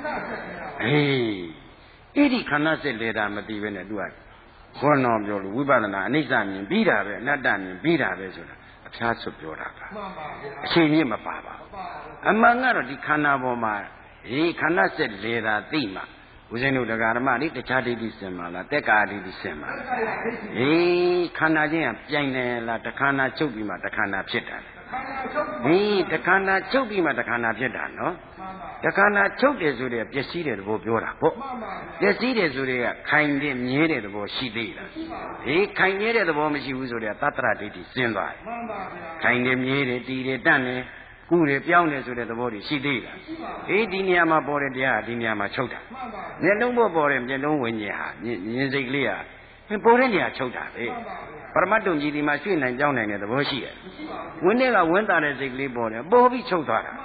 အဲ့ဒီခန္ဓာဆက်လေတာမသိဘဲနဲ့သူကခေါင်းတော်ပြောလို့ဝိပဿနာအနိစ္စမြင်ပြီးတာပဲအနတ္တမြင်ပြီးတာပဲဆိုတာအဖျားဆွပြောတာပါမှန်ပါဗျာအချိန်ကြီးမပါပါအမှန်ကတော့ဒီခန္ဓာပေါ်မှာခန္ဓာဆက်လေတာသိမှဦးဇင်းတို့တရားဓမ္မတွေတခြားဒိဋ္ဌိစင်ပါလားတက်ကာဒိဋ္ဌိစင်ပါလားခန္ဓာချင်းကပြိုင်တယ်လားတခန္ဓာချုပ်ပြီးမှတခန္ဓာဖြစ်တာတခန္ဓာချုပ်ပြီးမှတခန္ဓာဖြစ်တာနော်တခန္ဓာချုပ်တယ်ဆိုတဲ့ပျက်စီးတဲ့သဘောပြောတာပေါ့ပျက်စီးတယ်ဆိုတဲ့ကခိုင်တဲ့မြဲတဲ့သဘောရှိသေးလားခိုင်မြဲတဲ့သဘောမရှိဘူးဆိုတဲ့သတ္တရဒိဋ္ဌိစဉ်းသွားတယ်ခိုင်တယ်မြဲတယ်တည်တယ်တန့်တယ်ကုတယ်ပြောင်းတယ်ဆိုတဲ့သဘောတွေရှိသေးလားဒီနေရာမှာပေါ်တဲ့တရားဒီနေရာမှာချုပ်တာမျက်လုံးပေါ်တဲ့မျက်လုံးဝิญဉာဏ်ဟာမြင်စိတ်ကလေးဟာပေါ်တဲ့နေရာချုပ်တာပဲပရမတ်တုံကြီးဒီမှာရွှေ့နိုင်ကြောင်းနိုင်တဲ့သဘောရှိရဲ့ဝင်းတဲ့ကဝင်းသားတဲ့စိတ်ကလေးပေါ်တယ်ပေါ်ပြီးချုပ်သွားတာ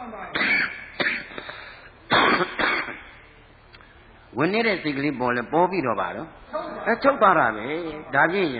ဝင်းနေတဲ့စိတ်ကလေးပေါ်လဲပေါ်ပြီးတော့ပါတော့ချုပ်သွားတာပဲဒါဖြင့်ရင်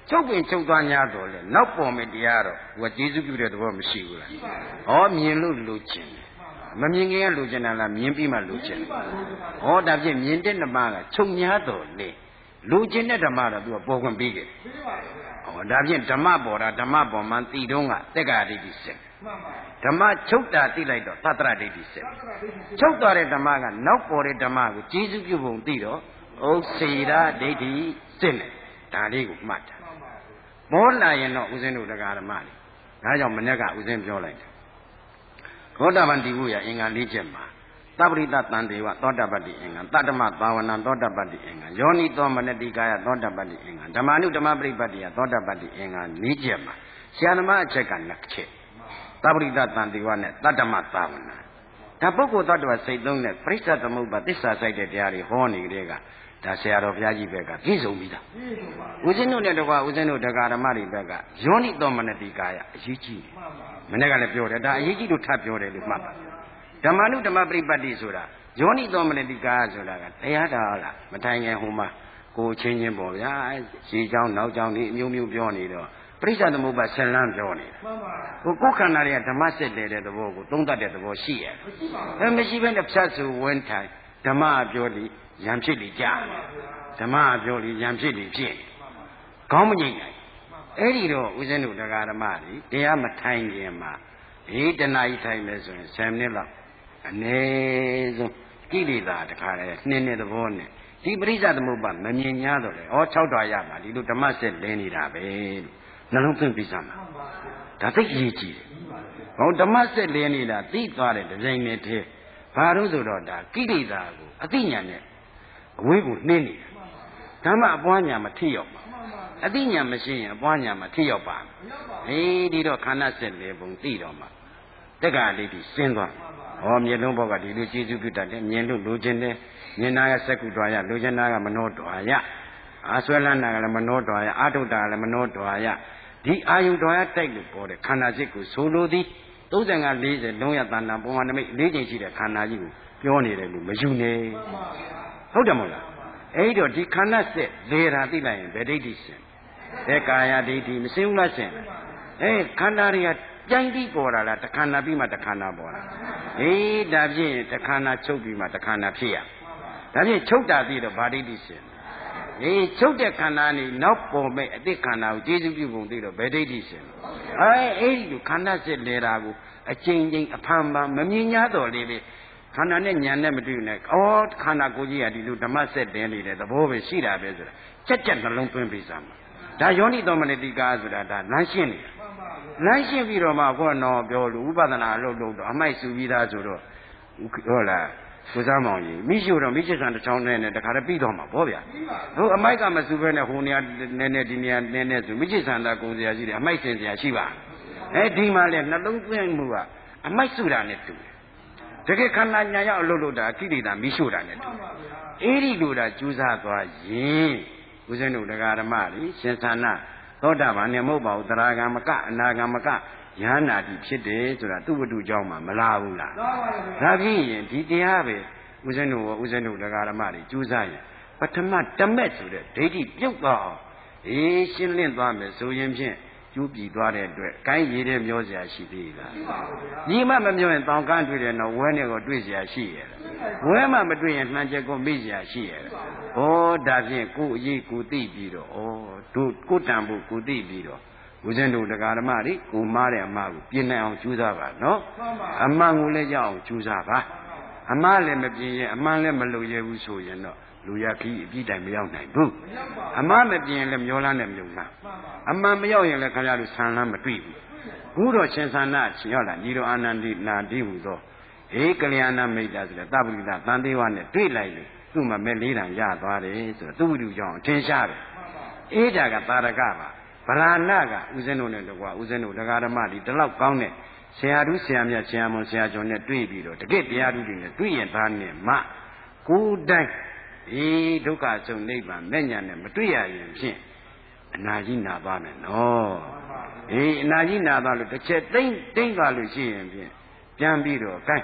ချုပ်ပင်ချုပ်သွား냐တော့လေနောက်ပေါ်မဲ့တရားတော့ဟိုကကျေးဇူးပြုတဲ့သဘောမရှိဘူးလားဟောမြင်လို့လိုချင်တယ်မမြင်ခင်ကလိုချင်တာလားမြင်ပြီးမှလိုချင်တယ်ဟောဒါဖြင့်မြင်တဲ့ဓမ္မကချုပ်냐တော့လေလိုချင်တဲ့ဓမ္မတော့သူကပေါ်ခွင့်ပေးခဲ့ဟောဒါဖြင့်ဓမ္မပေါ်တာဓမ္မပေါ်မှသိတော့ကတက္ကရာဒိဋ္ဌိစစ်ဓမ္မချုပ်တာသိလိုက်တော့သတ္တရဒိဋ္ဌိစစ်ချုပ်သွားတဲ့ဓမ္မကနောက်ပေါ်တဲ့ဓမ္မကိုကျေးဇူးပြုပုံသိတော့ဥစ္စေရာဒိဋ္ဌိစစ်နေဒါလေးကိုမှတ်တာပေါ်လာရင်တော့ဦးဇင်းတို့တရားဓမ္မတွေဒါကြောင့်မနေ့ကဦးဇင်းပြောလိုက်တယ်သောတာပန်တည်ဖို့ရအင်္ဂါ၄ချက်မှာသဗ္ဗရိတတန်တေဝသောတာပတ္တိအင်္ဂါတတ္တမသာဝနာသောတာပတ္တိအင်္ဂါယောနိသောမနတိကာယသောတာပတ္တိအင်္ဂါဓမ္မနုဓမ္မပရိပတ်တိယသောတာပတ္တိအင်္ဂါ၄ချက်မှာဆရာသမားအချက်က2ချက်သဗ္ဗရိတတန်တေဝနဲ့တတ္တမသာဝနာဒါပုဂ္ဂိုလ်သတ္တဝါစိတ်သုံးနဲ့ပရိစ္ဆသမုပ္ပါသစ္စာစိုက်တဲ့တရားတွေဟောနေကြတဲ့ကဒါဆရာတော်ဘုရားကြီးဘက်ကပြည့်စုံပြီသားဦးဇင်းတို့နဲ့တကွာဦးဇင်းတို့တရားဓမ္မတွေဘက်ကယောနိသောမနတိကာယအရေးကြီးတယ်မနေ့ကလည်းပြောတယ်ဒါအရေးကြီးလို့ထပ်ပြောတယ်လို့မှတ်ပါဓမ္မနုဓမ္မပရိပတ်တိဆိုတာယောနိသောမနတိကာယဆိုတာကတရားတော်လားမထိုင်ငယ်ဟိုမှာကိုချင်းချင်းပေါ့ဗျာရေချောင်းနောက်ချောင်းဒီအမျိုးမျိုးပြောနေတော့ပရိစ္ဆသမုပ္ပါဆက်လန်းပြောနေတာဟိုကိုယ်ခန္ဓာတွေကဓမ္မစက်တယ်တဲ့သဘောကိုသုံးတတ်တဲ့သဘောရှိရဲ့မရှိဘဲနဲ့ဖြတ်ဆိုဝန်းထိုင်ဓမ္မပြောလိရံဖြစ်လိကြာဓမ္မပြောလိရံဖြစ်လိဖြစ်ကောင်းမငြိမ့်နိုင်အဲ့ဒီတော့ဦးဇင်းတို့တရားဓမ္မတွေတရားမထိုင်ခင်မှာတဏှာကြီးထိုင်မယ်ဆိုရင်10မိနစ်လောက်အနည်းဆုံးကိလေသာတခါလဲနှင်းတဲ့သဘောနဲ့ဒီပရိစ္ဆသမုပ္ပါမမြင်냐တော့လေဩ6တော်ရမှာဒီလိုဓမ္မစက်လင်းနေတာပဲလို့နှလုံးသွင်းပြီးစမ်းပါဒါသိအရေးကြီးတယ်ဟောဓမ္မစက်လင်းနေတာသိသွားတယ်ဒီတိုင်းနဲ့တည်းဘာလို့ဆိုတော့ဒါကိလေသာကိုအသိဉာဏ်နဲ့အဝေးကိုနှင်းနေတာဓမ္မအပွားညာမထိရောက်ပါအသိဉာဏ်မရှိရင်အပွားညာမထိရောက်ပါဒီတော့ခန္ဓာစက်လေပုံသိတော့မှတက္ကရာဒိဋ္ဌိရှင်းသွားဟောမျက်လုံးဘောကဒီလိုကျေးဇူးပြုတတ်တယ်မြင်လို့လိုချင်တယ်မြင်နာကစက္ကုတော်ရလိုချင်တာကမနောတော်ရအာဆွဲလန်းတာကလည်းမနောတော်ရအာထုတာကလည်းမနောတော်ရဒီအာယုတော်ရတိုက်လို့ပေါ်တယ်ခန္ဓာစိတ်ကိုဆိုလိုသည်35 40လုံးရတဏ္ဍပုံဝနမိတ်၄ချိန်ရှိတဲ့ခန္ဓာကြီးကိုပြောနေတယ်လို့မယူနဲ့ဟုတ်တယ်မဟုတ်လားအဲ့တော့ဒီခန္ဓာစက်လေတာသိလိုက်ရင်ဘယ်ဒိဋ္ဌိရှင်ဘယ်ကာယဒိဋ္ဌိမစင်ဘူးလားရှင်ခန္ဓာတွေကပြိုင်ပြီးပေါ်တာလားတခန္ဓာပြီးမှတခန္ဓာပေါ်တာဒါဖြင့်တခန္ဓာချုပ်ပြီးမှတခန္ဓာဖြစ်ရဒါဖြင့်ချုပ်တာပြီးတော့ဗာဒိဋ္ဌိရှင်ချုပ်တဲ့ခန္ဓာนี่နောက်ပေါ်မဲ့အတိတ်ခန္ဓာကိုကျေစုပြုပုံသိတော့ဗေဒိဋ္ဌိရှင်အဲ့ဒီခန္ဓာစစ်လေတာကိုအချိန်ချင်းအဖန်ဖန်မမြင်냐တော့လေပဲခန္ဓာနဲ့ဉာဏ်နဲ့မတွေ့နဲ့ခန္ဓာကိုယ်ကြီးကဒီလိုဓမ္မဆက်တင်နေတဲ့သဘောပဲရှိတာပဲဆိုတာချက်နှလုံးသွင်းပြီးစမ်းပါဒါယောနိသောမနတိကာဆိုတာဒါလမ်းရှင်းနေတာလမ်းရှင်းပြီးတော့မှကိုယ်တော့ပြောလို့ဥပဒနာအလုပ်လုပ်တော့အမိုက်စုပြီးသားဆိုတော့ဟုတ်လားကိုစားမောင်ကြီးမိရှုတော့မိချစ်ဆန်တစ်ချောင်းနဲ့တခါတည်းပြီးတော့မှာဗောဗျာဟိုအမိုက်ကမစုဘဲနဲ့ဟိုနေရာနည်းနည်းဒီနေရာနည်းနည်းဆိုမိချစ်ဆန်တာကုန်စရာရှိတယ်အမိုက်စင်စရာရှိပါဒီမှာလဲနှလုံးသွင်းမှုကအမိုက်စုတာနဲ့တူတယ်တကယ်ခန္ဓာညာရောက်အလုပ်လုပ်တာကိလေသာမိရှုတာနဲ့တူတယ်အဲ့ဒီလိုတာကျူးစားသွားရင်ဦးဇင်းတို့တရားဓမ္မတွေရှင်သာနာသောတာပန်နဲ့မဟုတ်ပါဘူးသရဂံမကအနာဂံမကယဟနာတိဖြစ်တယ်ဆိုတာသူ့ဝတ္ထုเจ้าမှာမလားဘူးလားဒါဖြစ်ရင်ဒီတရားပဲဦးဇင်းတို့တရားဓမ္မတွေကျူးစားရင်ပထမတမက်ဆိုတဲ့ဒိဋ္ဌိပြုတ်သွားအောင်ရှင်းလင်းသွားမယ်ဆိုရင်ဖြင့်ကျူးပြည်သွားတဲ့အတွက်ကိုင်းရည်တဲ့မျောစရာရှိသေးလားညီမမမျောရင်တောင်ကန်းတွေ့တယ်နော်ဝဲနဲ့ကိုတွေ့စရာရှိရဲ့ဝဲမှမတွေ့ရင်နှမ်းချက်ကိုမိစရာရှိရဲ့ဒါဖြင့်ကိုယ်အရေးကိုသိပြီးတော့တို့ကိုတန်ဖို့ကိုသိပြီးတော့ဦးဇင်းတို့တရားဓမ္မတွေကိုမားတဲ့အမှားကိုပြင်နိုင်အောင်ကြိုးစားပါနော်အမှန်ကိုလည်းရအောင်ကြိုးစားပါအမှားလည်းမပြင်ရင်အမှန်လည်းမလုပ်ရဘူးဆိုရင်တော့လူရခီးအပြည့်တိုင်မရောက်နိုင်ဘူးအမှားမပြင်ရင်လည်းမျောလန်းနဲ့မြုံလားအမှန်မရောက်ရင်လည်းခင်ဗျားတို့ဆံလန်းမတွေ့ဘူးဘုတော့ရှင်သန္နာချင်ရောက်လာညီတော်အာနန္ဒိနာတိဟုသောကလျာဏမိတ်တာဆိုတဲ့သဗ္ဗရိတသံသေးဝနဲ့တွေ့လိုက်လို့သူ့မှာမဲ့လေးတန်ရသွားတယ်ဆိုတော့သူ့ဝိတုကြောင့်အထင်ရှားတယ်ဒါကတာရကပါဗราဏကဦးဇင်းတို့နဲ့တကွာဦးဇင်းတို့တရားဓမ္မဒီတလောက်ကောင်းတဲ့ဆရာသူဆရာမြတ်ဆရာမွန်ဆရာကျော်နဲ့တွေ့ပြီးတော့တကယ်တရားသူတွေနဲ့တွေ့ရင်သားနဲ့မှကိုယ်တိုင်ဒုက္ခဆုံးနိဗ္ဗာန်မဲ့ညာနဲ့မတွေ့ရရင်ဖြင့်အနာကြီးနာပါမယ်နော်အနာကြီးနာသွားလို့တစ်ချက်တိမ့်သွားလို့ရှိရင်ဖြင့်ပြန်ပြီးတော့ gain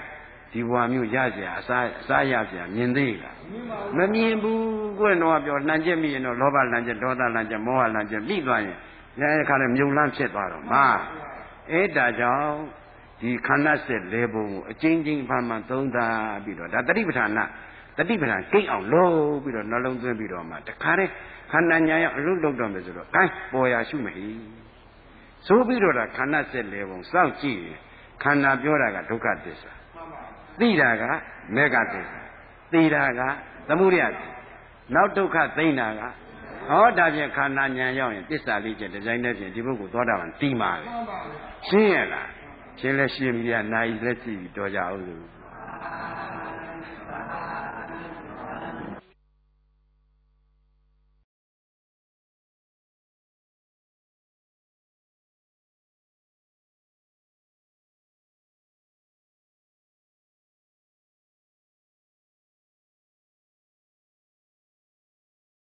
ဒီဘဝမျိုးရเสียအစားရเสียမြင်သေးလားမမြင်ဘူးကိုယ်တော့ပြောလှန်ချက်မိရင်တော့လောဘလှန်ချက်ဒေါသလှန်ချက်မောဟလှန်ချက်ပြီးသွားရင်လည်းခါလည်းမြုံလန့်ဖြစ်သွားတော့မှာအဲ့ဒါကြောင့်ဒီခန္ဓာဆက်၄ဘုံကိုအချင်းချင်းဖန်မှန်သုံးသပ်ပြီးတော့ဒါတတိပဋ္ဌာန်ကိတ်အောင်လုပ်ပြီးတော့နှလုံးသွင်းပြီးတော့မှတခါတည်းခန္ဓာညာရောက်အလုပ်လုပ်တော့မယ်ဆိုတော့အဲပေါ်ရရှုမယ်ဆိုပြီးတော့ခန္ဓာဆက်၄ဘုံစောင့်ကြည့်ရင်ခန္ဓာပြောတာကဒုက္ခသစ္စာသိတာကမေဃသစ္စာသိတာကသမုဒယသစ္စာနောက်ဒုက္ခသိမ့်တာကဟောဒါဖြင့်ခန္ဓာဉာဏ်ရောက်ရင်သစ္စာလေးချက်ဒီဇိုင်းနဲ့ဖြင့်ဒီပုဂ္ဂိုလ်သောတာပန်တည်မှာပဲရှင်းရလားရှင်းလဲရှင်းပြီလားနိုင်လည်းကြည့်ပြီးတော့ကြအောင်လို့